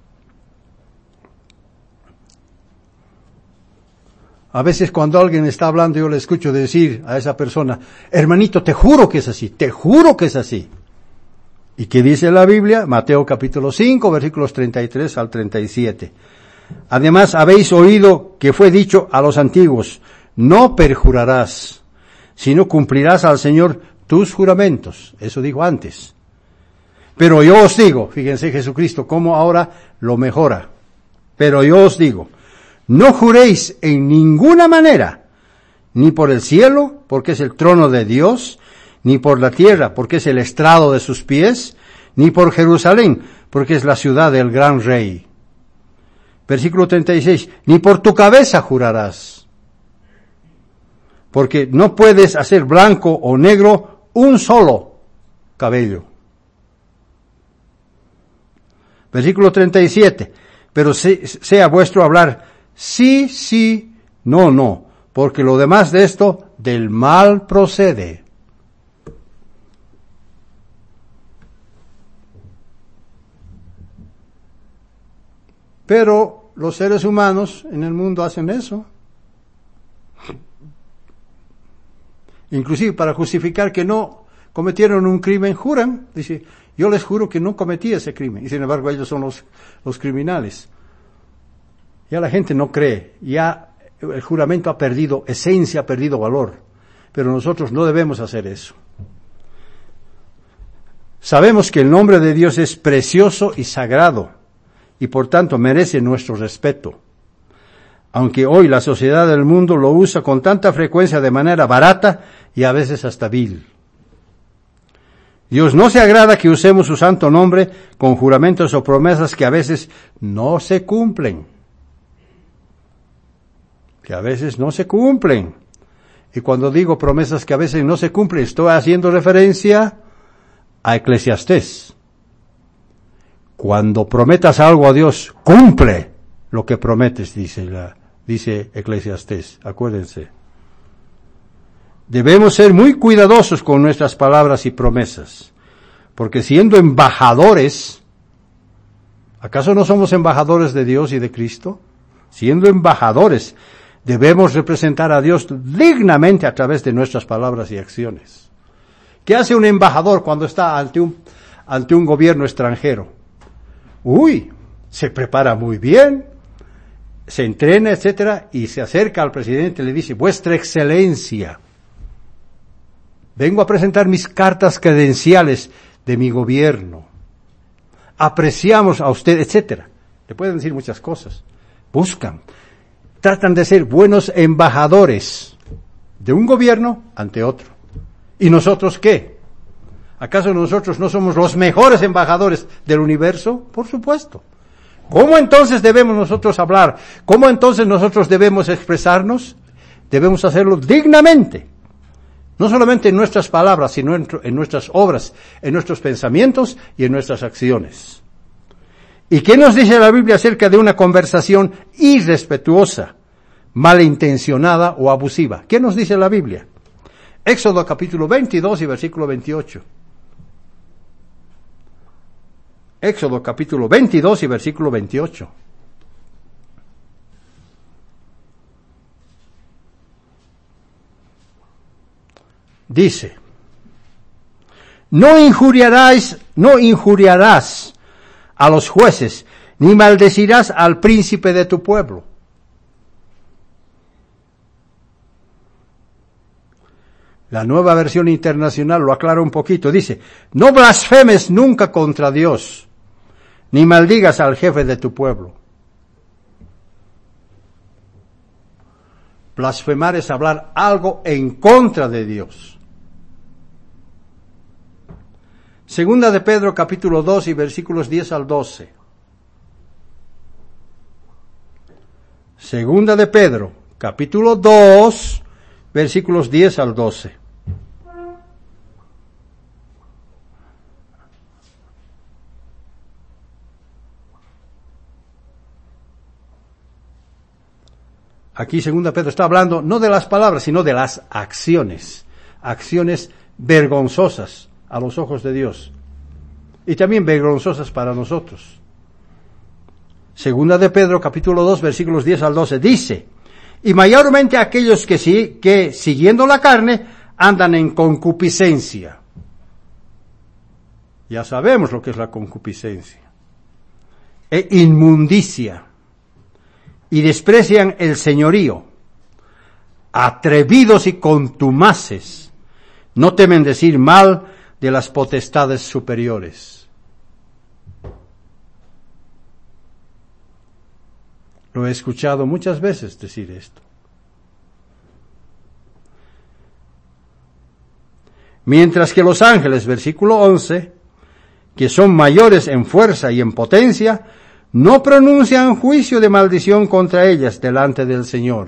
A veces cuando alguien está hablando, yo le escucho decir a esa persona, hermanito, te juro que es así, te juro que es así. ¿Y qué dice la Biblia? Mateo capítulo 5, versículos 33 al 37. Además, habéis oído que fue dicho a los antiguos, no perjurarás, sino cumplirás al Señor tus juramentos. Eso dijo antes. Pero yo os digo, fíjense Jesucristo cómo ahora lo mejora. Pero yo os digo, no juréis en ninguna manera, ni por el cielo, porque es el trono de Dios, ni por la tierra, porque es el estrado de sus pies, ni por Jerusalén, porque es la ciudad del gran rey. Versículo 36, ni por tu cabeza jurarás, porque no puedes hacer blanco o negro un solo cabello. Versículo 37, pero sea vuestro hablar sí, sí, no, no, porque lo demás de esto del mal procede. Pero los seres humanos en el mundo hacen eso. Inclusive para justificar que no cometieron un crimen, juran. Dice, yo les juro que no cometí ese crimen. Y sin embargo ellos son los criminales. Ya la gente no cree. Ya el juramento ha perdido esencia, ha perdido valor. Pero nosotros no debemos hacer eso. Sabemos que el nombre de Dios es precioso y sagrado. Y por tanto merece nuestro respeto. Aunque hoy la sociedad del mundo lo usa con tanta frecuencia de manera barata y a veces hasta vil. Dios no se agrada que usemos su santo nombre con juramentos o promesas que a veces no se cumplen. Que a veces no se cumplen. Y cuando digo promesas que a veces no se cumplen, estoy haciendo referencia a Eclesiastés. Cuando prometas algo a Dios, cumple lo que prometes, dice Eclesiastés. Acuérdense. Debemos ser muy cuidadosos con nuestras palabras y promesas, porque siendo embajadores, ¿acaso no somos embajadores de Dios y de Cristo? Siendo embajadores, debemos representar a Dios dignamente a través de nuestras palabras y acciones. ¿Qué hace un embajador cuando está ante un gobierno extranjero? Se prepara muy bien, se entrena, etcétera, y se acerca al presidente y le dice, Vuestra Excelencia, vengo a presentar mis cartas credenciales de mi gobierno. Apreciamos a usted, etcétera. Le pueden decir muchas cosas. Tratan de ser buenos embajadores de un gobierno ante otro. ¿Y nosotros qué? ¿Acaso nosotros no somos los mejores embajadores del universo? Por supuesto. ¿Cómo entonces debemos nosotros hablar? ¿Cómo entonces nosotros debemos expresarnos? Debemos hacerlo dignamente. No solamente en nuestras palabras, sino en nuestras obras, en nuestros pensamientos y en nuestras acciones. ¿Y qué nos dice la Biblia acerca de una conversación irrespetuosa, malintencionada o abusiva? ¿Qué nos dice la Biblia? Éxodo capítulo 22 y versículo 28. Éxodo capítulo 22 y versículo 28. Dice, no injuriarás a los jueces, ni maldecirás al príncipe de tu pueblo. La Nueva Versión Internacional lo aclara un poquito. Dice, no blasfemes nunca contra Dios, ni maldigas al jefe de tu pueblo. Blasfemar es hablar algo en contra de Dios. Segunda de Pedro capítulo 2 y versículos 10 al 12. Segunda de Pedro capítulo 2 versículos 10 al 12. Aquí segunda Pedro está hablando no de las palabras, sino de las acciones. Acciones vergonzosas a los ojos de Dios. Y también vergonzosas para nosotros. Segunda de Pedro, capítulo 2, versículos 10 al 12, dice, y mayormente aquellos que siguiendo la carne, andan en concupiscencia. Ya sabemos lo que es la concupiscencia. E inmundicia. Y desprecian el señorío, atrevidos y contumaces, no temen decir mal de las potestades superiores. Lo he escuchado muchas veces decir esto. Mientras que los ángeles, versículo 11, que son mayores en fuerza y en potencia, no pronuncian juicio de maldición contra ellas delante del Señor.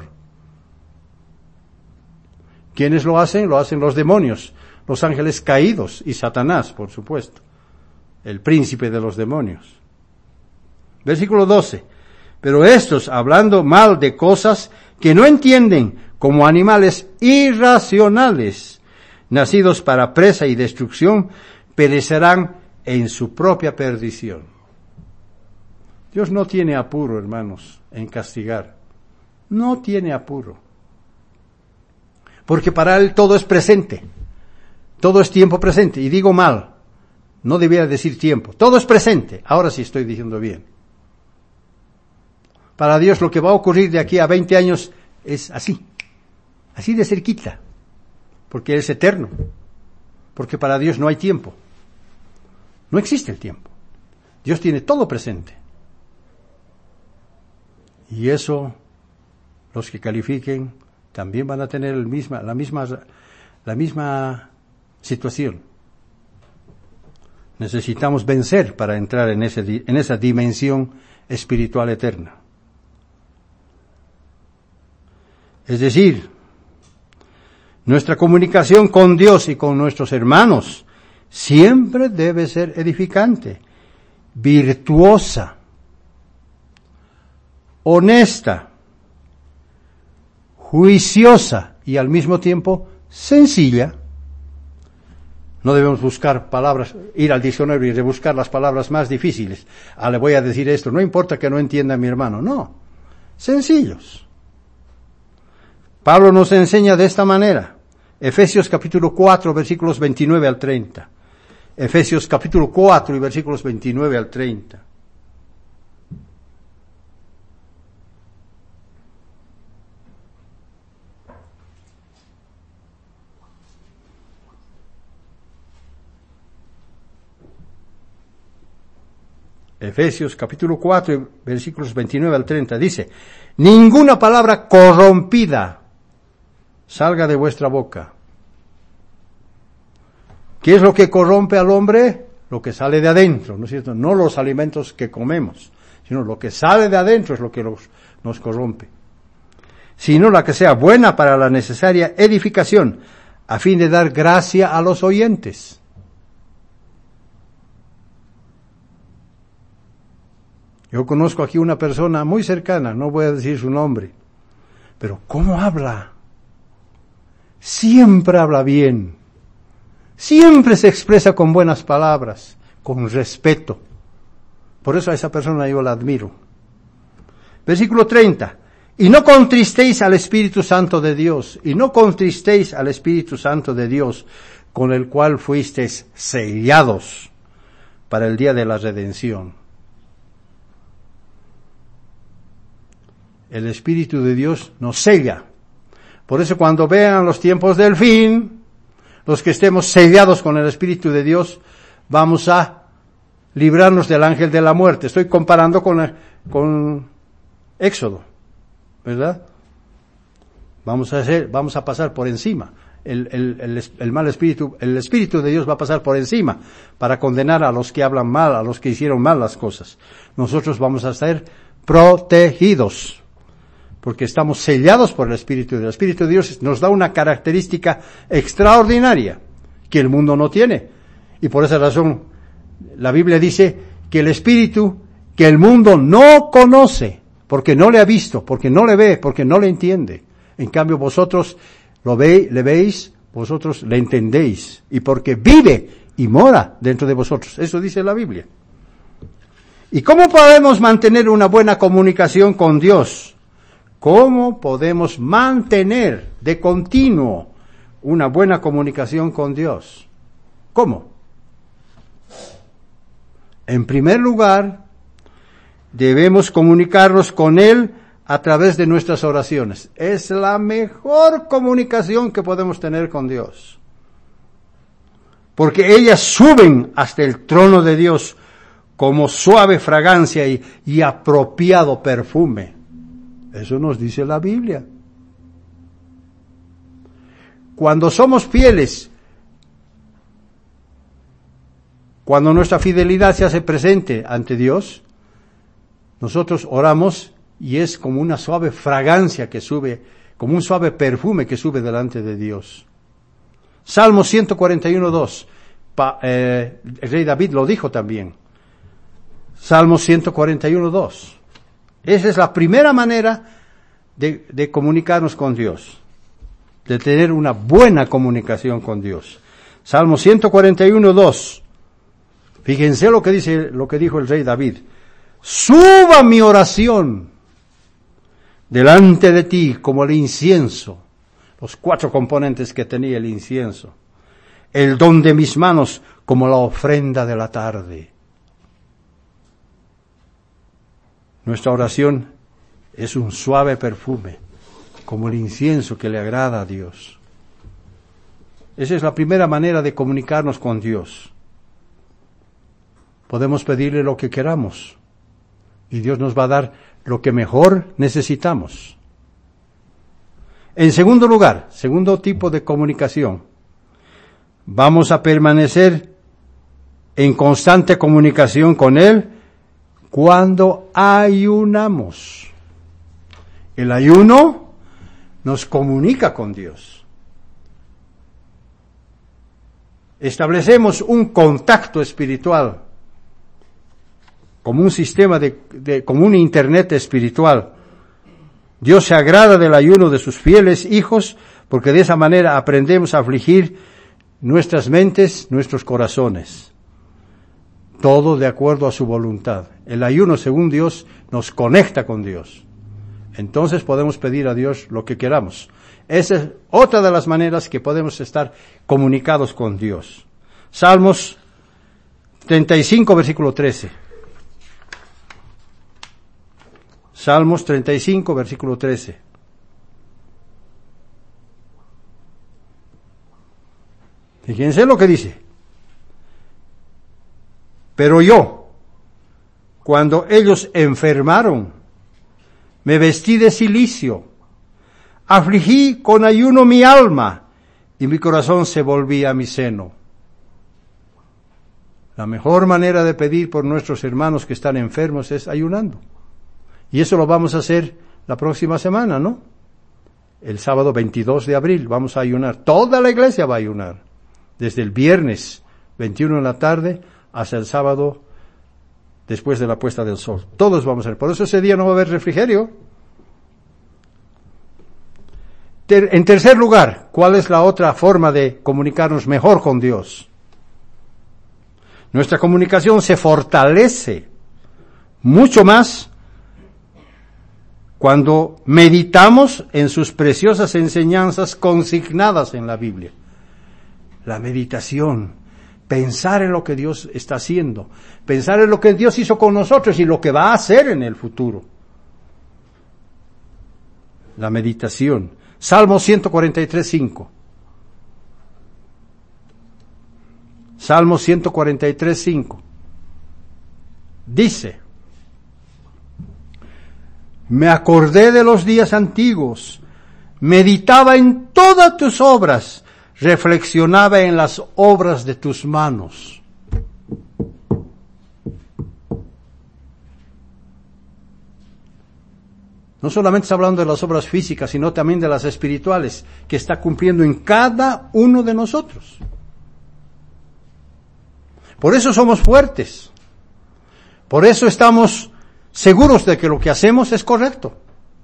¿Quiénes lo hacen? Lo hacen los demonios, los ángeles caídos y Satanás, por supuesto, el príncipe de los demonios. Versículo 12. Pero estos, hablando mal de cosas que no entienden, como animales irracionales, nacidos para presa y destrucción, perecerán en su propia perdición. Dios no tiene apuro, hermanos, en castigar. No tiene apuro. Porque para Él todo es presente. Todo es tiempo presente. Y digo mal. No debiera decir tiempo. Todo es presente. Ahora sí estoy diciendo bien. Para Dios lo que va a ocurrir de aquí a 20 años es así. Así de cerquita. Porque Él es eterno. Porque para Dios no hay tiempo. No existe el tiempo. Dios tiene todo presente. Y eso, los que califiquen, también van a tener la misma situación. Necesitamos vencer para entrar en esa dimensión espiritual eterna. Es decir, nuestra comunicación con Dios y con nuestros hermanos siempre debe ser edificante, virtuosa, honesta, juiciosa y al mismo tiempo sencilla. No debemos buscar palabras, ir al diccionario y rebuscar las palabras más difíciles. Le voy a decir esto, no importa que no entienda mi hermano. No, sencillos. Pablo nos enseña de esta manera. Efesios capítulo 4, versículos 29 al 30. Efesios capítulo 4 y versículos 29 al 30. Efesios capítulo 4, versículos 29 al 30, dice, ninguna palabra corrompida salga de vuestra boca. ¿Qué es lo que corrompe al hombre? Lo que sale de adentro, ¿no es cierto? No los alimentos que comemos, sino lo que sale de adentro es lo que nos corrompe. Sino la que sea buena para la necesaria edificación, a fin de dar gracia a los oyentes. Yo conozco aquí una persona muy cercana, no voy a decir su nombre, pero ¿cómo habla? Siempre habla bien, siempre se expresa con buenas palabras, con respeto. Por eso a esa persona yo la admiro. Versículo 30. Y no contristéis al Espíritu Santo de Dios, y no contristéis al Espíritu Santo de Dios, con el cual fuisteis sellados para el día de la redención. El Espíritu de Dios nos sella. Por eso cuando vean los tiempos del fin, los que estemos sellados con el Espíritu de Dios, vamos a librarnos del ángel de la muerte. Estoy comparando con Éxodo, ¿verdad? Vamos a pasar por encima. El mal espíritu, el Espíritu de Dios va a pasar por encima para condenar a los que hablan mal, a los que hicieron mal las cosas. Nosotros vamos a ser protegidos, porque estamos sellados por el Espíritu de Dios. El Espíritu de Dios nos da una característica extraordinaria que el mundo no tiene. Y por esa razón, la Biblia dice que el Espíritu que el mundo no conoce, porque no le ha visto, porque no le ve, porque no le entiende. En cambio vosotros le veis, vosotros le entendéis, y porque vive y mora dentro de vosotros. Eso dice la Biblia. ¿Y cómo podemos mantener una buena comunicación con Dios? ¿Cómo podemos mantener de continuo una buena comunicación con Dios? ¿Cómo? En primer lugar, debemos comunicarnos con Él a través de nuestras oraciones. Es la mejor comunicación que podemos tener con Dios. Porque ellas suben hasta el trono de Dios como suave fragancia y apropiado perfume. Eso nos dice la Biblia. Cuando somos fieles, cuando nuestra fidelidad se hace presente ante Dios, nosotros oramos y es como una suave fragancia que sube, como un suave perfume que sube delante de Dios. Salmo 141:2. El rey David lo dijo también. Salmo 141:2. Esa es la primera manera de comunicarnos con Dios, de tener una buena comunicación con Dios. Salmo 141:2. Fíjense lo que dijo el rey David. Suba mi oración delante de ti como el incienso. Los 4 componentes que tenía el incienso. El don de mis manos como la ofrenda de la tarde. Nuestra oración es un suave perfume, como el incienso que le agrada a Dios. Esa es la primera manera de comunicarnos con Dios. Podemos pedirle lo que queramos y Dios nos va a dar lo que mejor necesitamos. En segundo lugar, segundo tipo de comunicación, vamos a permanecer en constante comunicación con Él cuando ayunamos. El ayuno nos comunica con Dios. Establecemos un contacto espiritual, como un sistema como un internet espiritual. Dios se agrada del ayuno de sus fieles hijos, porque de esa manera aprendemos a afligir nuestras mentes, nuestros corazones. Todo de acuerdo a su voluntad. El ayuno, según Dios, nos conecta con Dios. Entonces podemos pedir a Dios lo que queramos. Esa es otra de las maneras que podemos estar comunicados con Dios. Salmos 35, versículo 13. Salmos 35, versículo 13. Fíjense lo que dice. Pero yo, cuando ellos enfermaron, me vestí de cilicio, afligí con ayuno mi alma, y mi corazón se volvía a mi seno. La mejor manera de pedir por nuestros hermanos que están enfermos es ayunando. Y eso lo vamos a hacer la próxima semana, ¿no? El sábado 22 de abril vamos a ayunar. Toda la iglesia va a ayunar. Desde el viernes 21 en la tarde hasta el sábado después de la puesta del sol. Todos vamos a hacer. Por eso ese día no va a haber refrigerio. En tercer lugar, ¿cuál es la otra forma de comunicarnos mejor con Dios? Nuestra comunicación se fortalece mucho más cuando meditamos en sus preciosas enseñanzas consignadas en la Biblia. La meditación, pensar en lo que Dios está haciendo, pensar en lo que Dios hizo con nosotros y lo que va a hacer en el futuro. La meditación. Salmo 143:5. Salmo 143:5. Dice: me acordé de los días antiguos, meditaba en todas tus obras, reflexionaba en las obras de tus manos. No solamente está hablando de las obras físicas, sino también de las espirituales, que está cumpliendo en cada uno de nosotros. Por eso somos fuertes. Por eso estamos seguros de que lo que hacemos es correcto.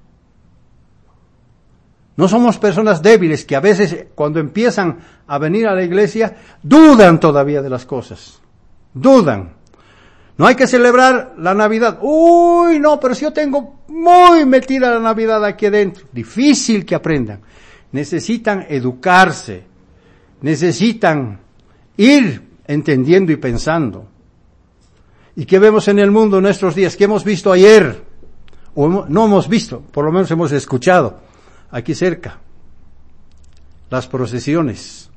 No somos personas débiles que a veces cuando empiezan a venir a la iglesia dudan todavía de las cosas. Dudan. No hay que celebrar la Navidad. Uy, no, pero si yo tengo muy metida la Navidad aquí adentro. Difícil que aprendan. Necesitan educarse. Necesitan ir entendiendo y pensando. ¿Y qué vemos en el mundo en nuestros días? ¿Qué hemos visto ayer? O no hemos visto, por lo menos hemos escuchado, aquí cerca. Las procesiones.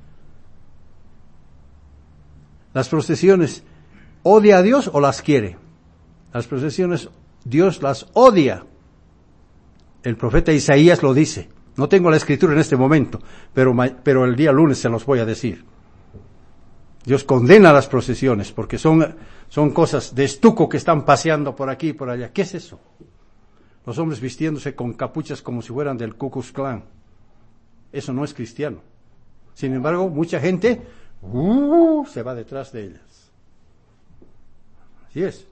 Las procesiones, ¿odia a Dios o las quiere? Las procesiones, Dios las odia. El profeta Isaías lo dice. No tengo la escritura en este momento, pero el día lunes se los voy a decir. Dios condena las procesiones porque son cosas de estuco que están paseando por aquí y por allá. ¿Qué es eso? Los hombres vistiéndose con capuchas como si fueran del Ku Klux Klan. Eso no es cristiano. Sin embargo, mucha gente se va detrás de ellas. Así es.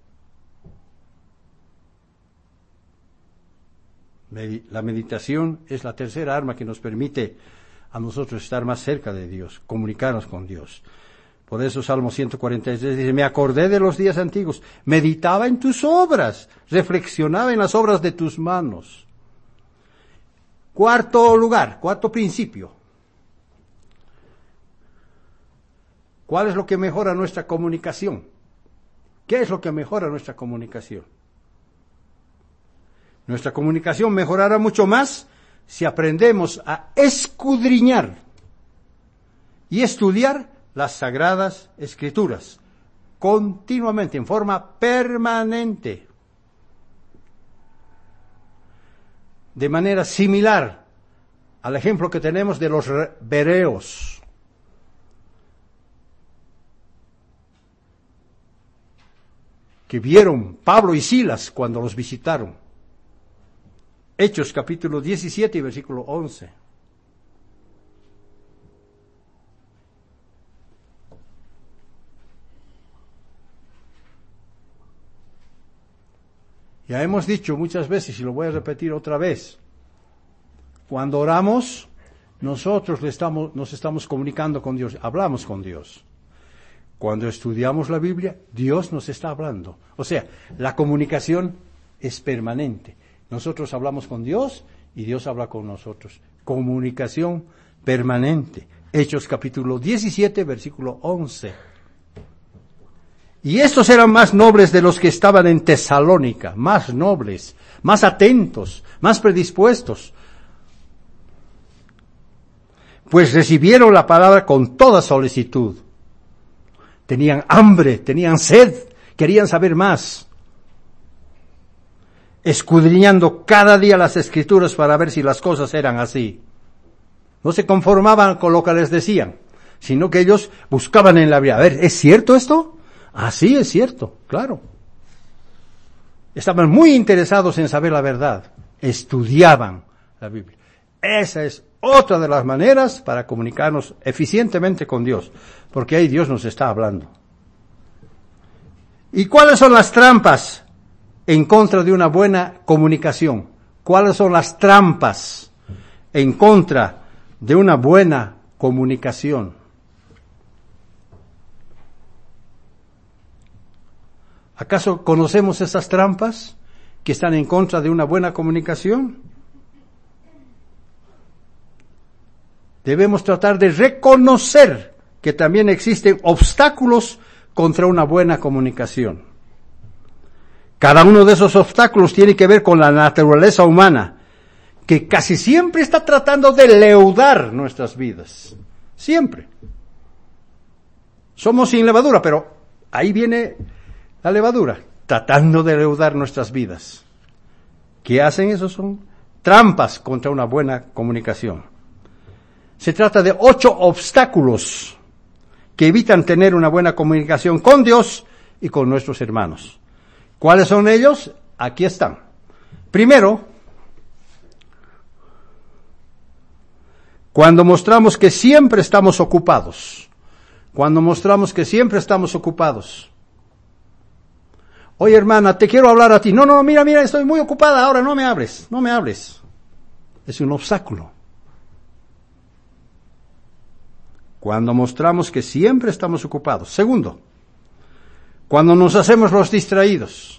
La meditación es la tercera arma que nos permite a nosotros estar más cerca de Dios, comunicarnos con Dios. Por eso Salmo 143 dice: me acordé de los días antiguos, meditaba en tus obras, reflexionaba en las obras de tus manos. Cuarto lugar, cuarto principio. ¿Cuál es lo que mejora nuestra comunicación? ¿Qué es lo que mejora nuestra comunicación? Nuestra comunicación mejorará mucho más si aprendemos a escudriñar y estudiar las Sagradas Escrituras continuamente, en forma permanente, de manera similar al ejemplo que tenemos de los bereos. Que vieron Pablo y Silas cuando los visitaron. Hechos capítulo 17 y versículo 11. Ya hemos dicho muchas veces, y lo voy a repetir otra vez, cuando oramos, nosotros nos estamos comunicando con Dios, hablamos con Dios. Cuando estudiamos la Biblia, Dios nos está hablando. O sea, la comunicación es permanente. Nosotros hablamos con Dios y Dios habla con nosotros. Comunicación permanente. Hechos capítulo 17, versículo 11. Y estos eran más nobles de los que estaban en Tesalónica, más nobles, más atentos, más predispuestos. Pues recibieron la palabra con toda solicitud. Tenían hambre, tenían sed, querían saber más. Escudriñando cada día las Escrituras para ver si las cosas eran así. No se conformaban con lo que les decían, sino que ellos buscaban en la Biblia. A ver, ¿es cierto esto? Ah, sí, es cierto, claro. Estaban muy interesados en saber la verdad. Estudiaban la Biblia. Esa es otra de las maneras para comunicarnos eficientemente con Dios, porque ahí Dios nos está hablando. ¿Y cuáles son las trampas en contra de una buena comunicación? ¿Cuáles son las trampas en contra de una buena comunicación? ¿Acaso conocemos esas trampas que están en contra de una buena comunicación? Debemos tratar de reconocer que también existen obstáculos contra una buena comunicación. Cada uno de esos obstáculos tiene que ver con la naturaleza humana, que casi siempre está tratando de leudar nuestras vidas. Siempre. Somos sin levadura, pero ahí viene la levadura, tratando de leudar nuestras vidas. ¿Qué hacen? Esos son trampas contra una buena comunicación. Se trata de 8 obstáculos que evitan tener una buena comunicación con Dios y con nuestros hermanos. ¿Cuáles son ellos? Aquí están. Primero, cuando mostramos que siempre estamos ocupados. Cuando mostramos que siempre estamos ocupados. Oye, hermana, te quiero hablar a ti. No, mira, estoy muy ocupada ahora, no me hables. Es un obstáculo. Cuando mostramos que siempre estamos ocupados. Segundo, cuando nos hacemos los distraídos.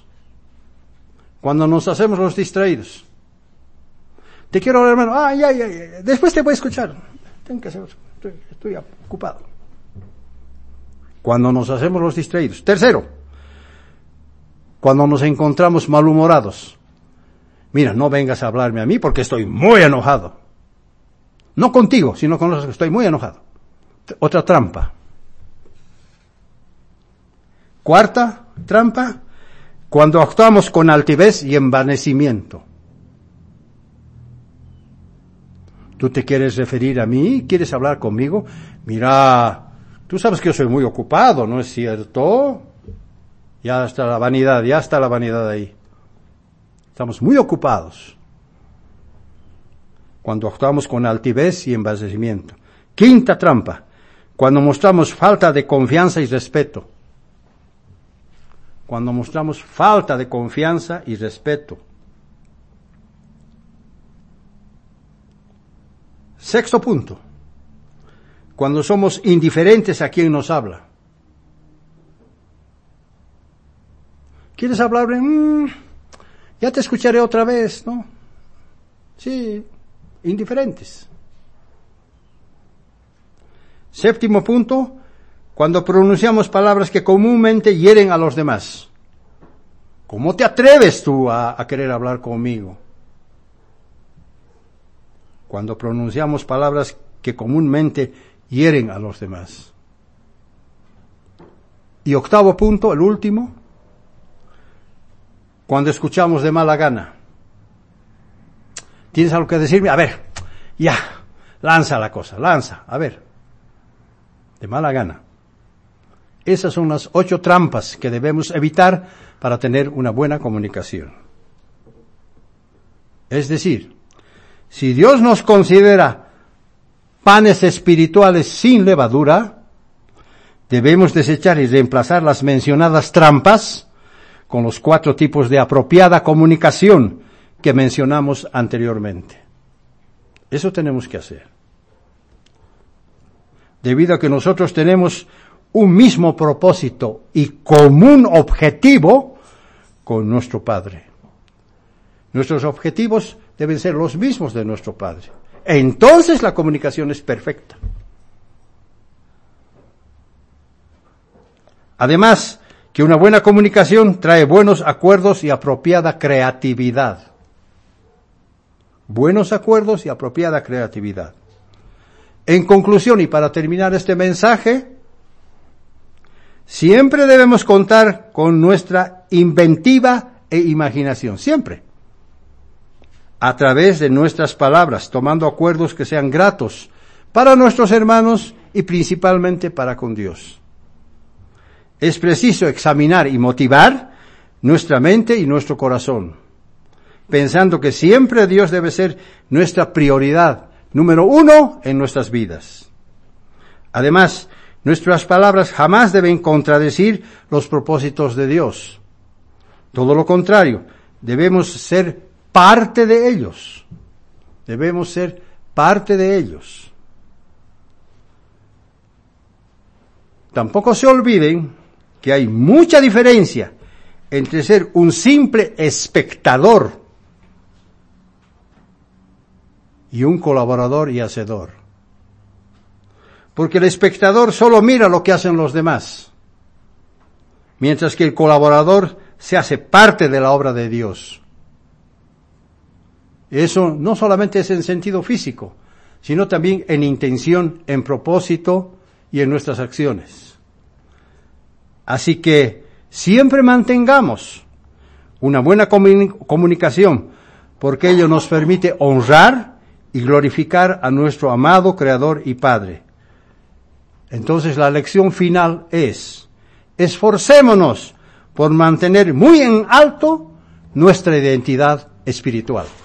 Te quiero hablar, hermano. Ya. Después te voy a escuchar. Tengo que hacer. Estoy ocupado. Cuando nos hacemos los distraídos. Tercero, cuando nos encontramos malhumorados. Mira, no vengas a hablarme a mí porque estoy muy enojado. No contigo, sino con los que estoy muy enojado. Otra trampa. Cuarta trampa, cuando actuamos con altivez y envanecimiento. ¿Tú te quieres referir a mí? ¿Quieres hablar conmigo? Mira, tú sabes que yo soy muy ocupado, ¿no es cierto? Ya está la vanidad ahí. Estamos muy ocupados. Cuando actuamos con altivez y envanecimiento. Quinta trampa, cuando mostramos falta de confianza y respeto. Sexto punto, cuando somos indiferentes a quien nos habla. ¿Quieres hablarme? Ya te escucharé otra vez, ¿no? Sí, indiferentes. Séptimo punto, cuando pronunciamos palabras que comúnmente hieren a los demás. ¿Cómo te atreves tú a querer hablar conmigo? Cuando pronunciamos palabras que comúnmente hieren a los demás. Y octavo punto, el último, cuando escuchamos de mala gana. ¿Tienes algo que decirme? A ver, ya, lanza, a ver. De mala gana. Esas son las 8 trampas que debemos evitar para tener una buena comunicación. Es decir, si Dios nos considera panes espirituales sin levadura, debemos desechar y reemplazar las mencionadas trampas con los 4 tipos de apropiada comunicación que mencionamos anteriormente. Eso tenemos que hacer. Debido a que nosotros tenemos un mismo propósito y común objetivo con nuestro Padre. Nuestros objetivos deben ser los mismos de nuestro Padre. Entonces la comunicación es perfecta. Además, que una buena comunicación trae buenos acuerdos y apropiada creatividad. Buenos acuerdos y apropiada creatividad. En conclusión, y para terminar este mensaje, siempre debemos contar con nuestra inventiva e imaginación, siempre. A través de nuestras palabras, tomando acuerdos que sean gratos para nuestros hermanos y principalmente para con Dios. Es preciso examinar y motivar nuestra mente y nuestro corazón, pensando que siempre Dios debe ser nuestra prioridad, número 1 en nuestras vidas. Además, nuestras palabras jamás deben contradecir los propósitos de Dios. Todo lo contrario, debemos ser parte de ellos. Debemos ser parte de ellos. Tampoco se olviden que hay mucha diferencia entre ser un simple espectador y un colaborador y hacedor. Porque el espectador solo mira lo que hacen los demás, mientras que el colaborador se hace parte de la obra de Dios. Eso no solamente es en sentido físico, sino también en intención, en propósito y en nuestras acciones. Así que siempre mantengamos una buena comunicación, porque ello nos permite honrar y glorificar a nuestro amado Creador y Padre. Entonces la lección final es: esforcémonos por mantener muy en alto nuestra identidad espiritual.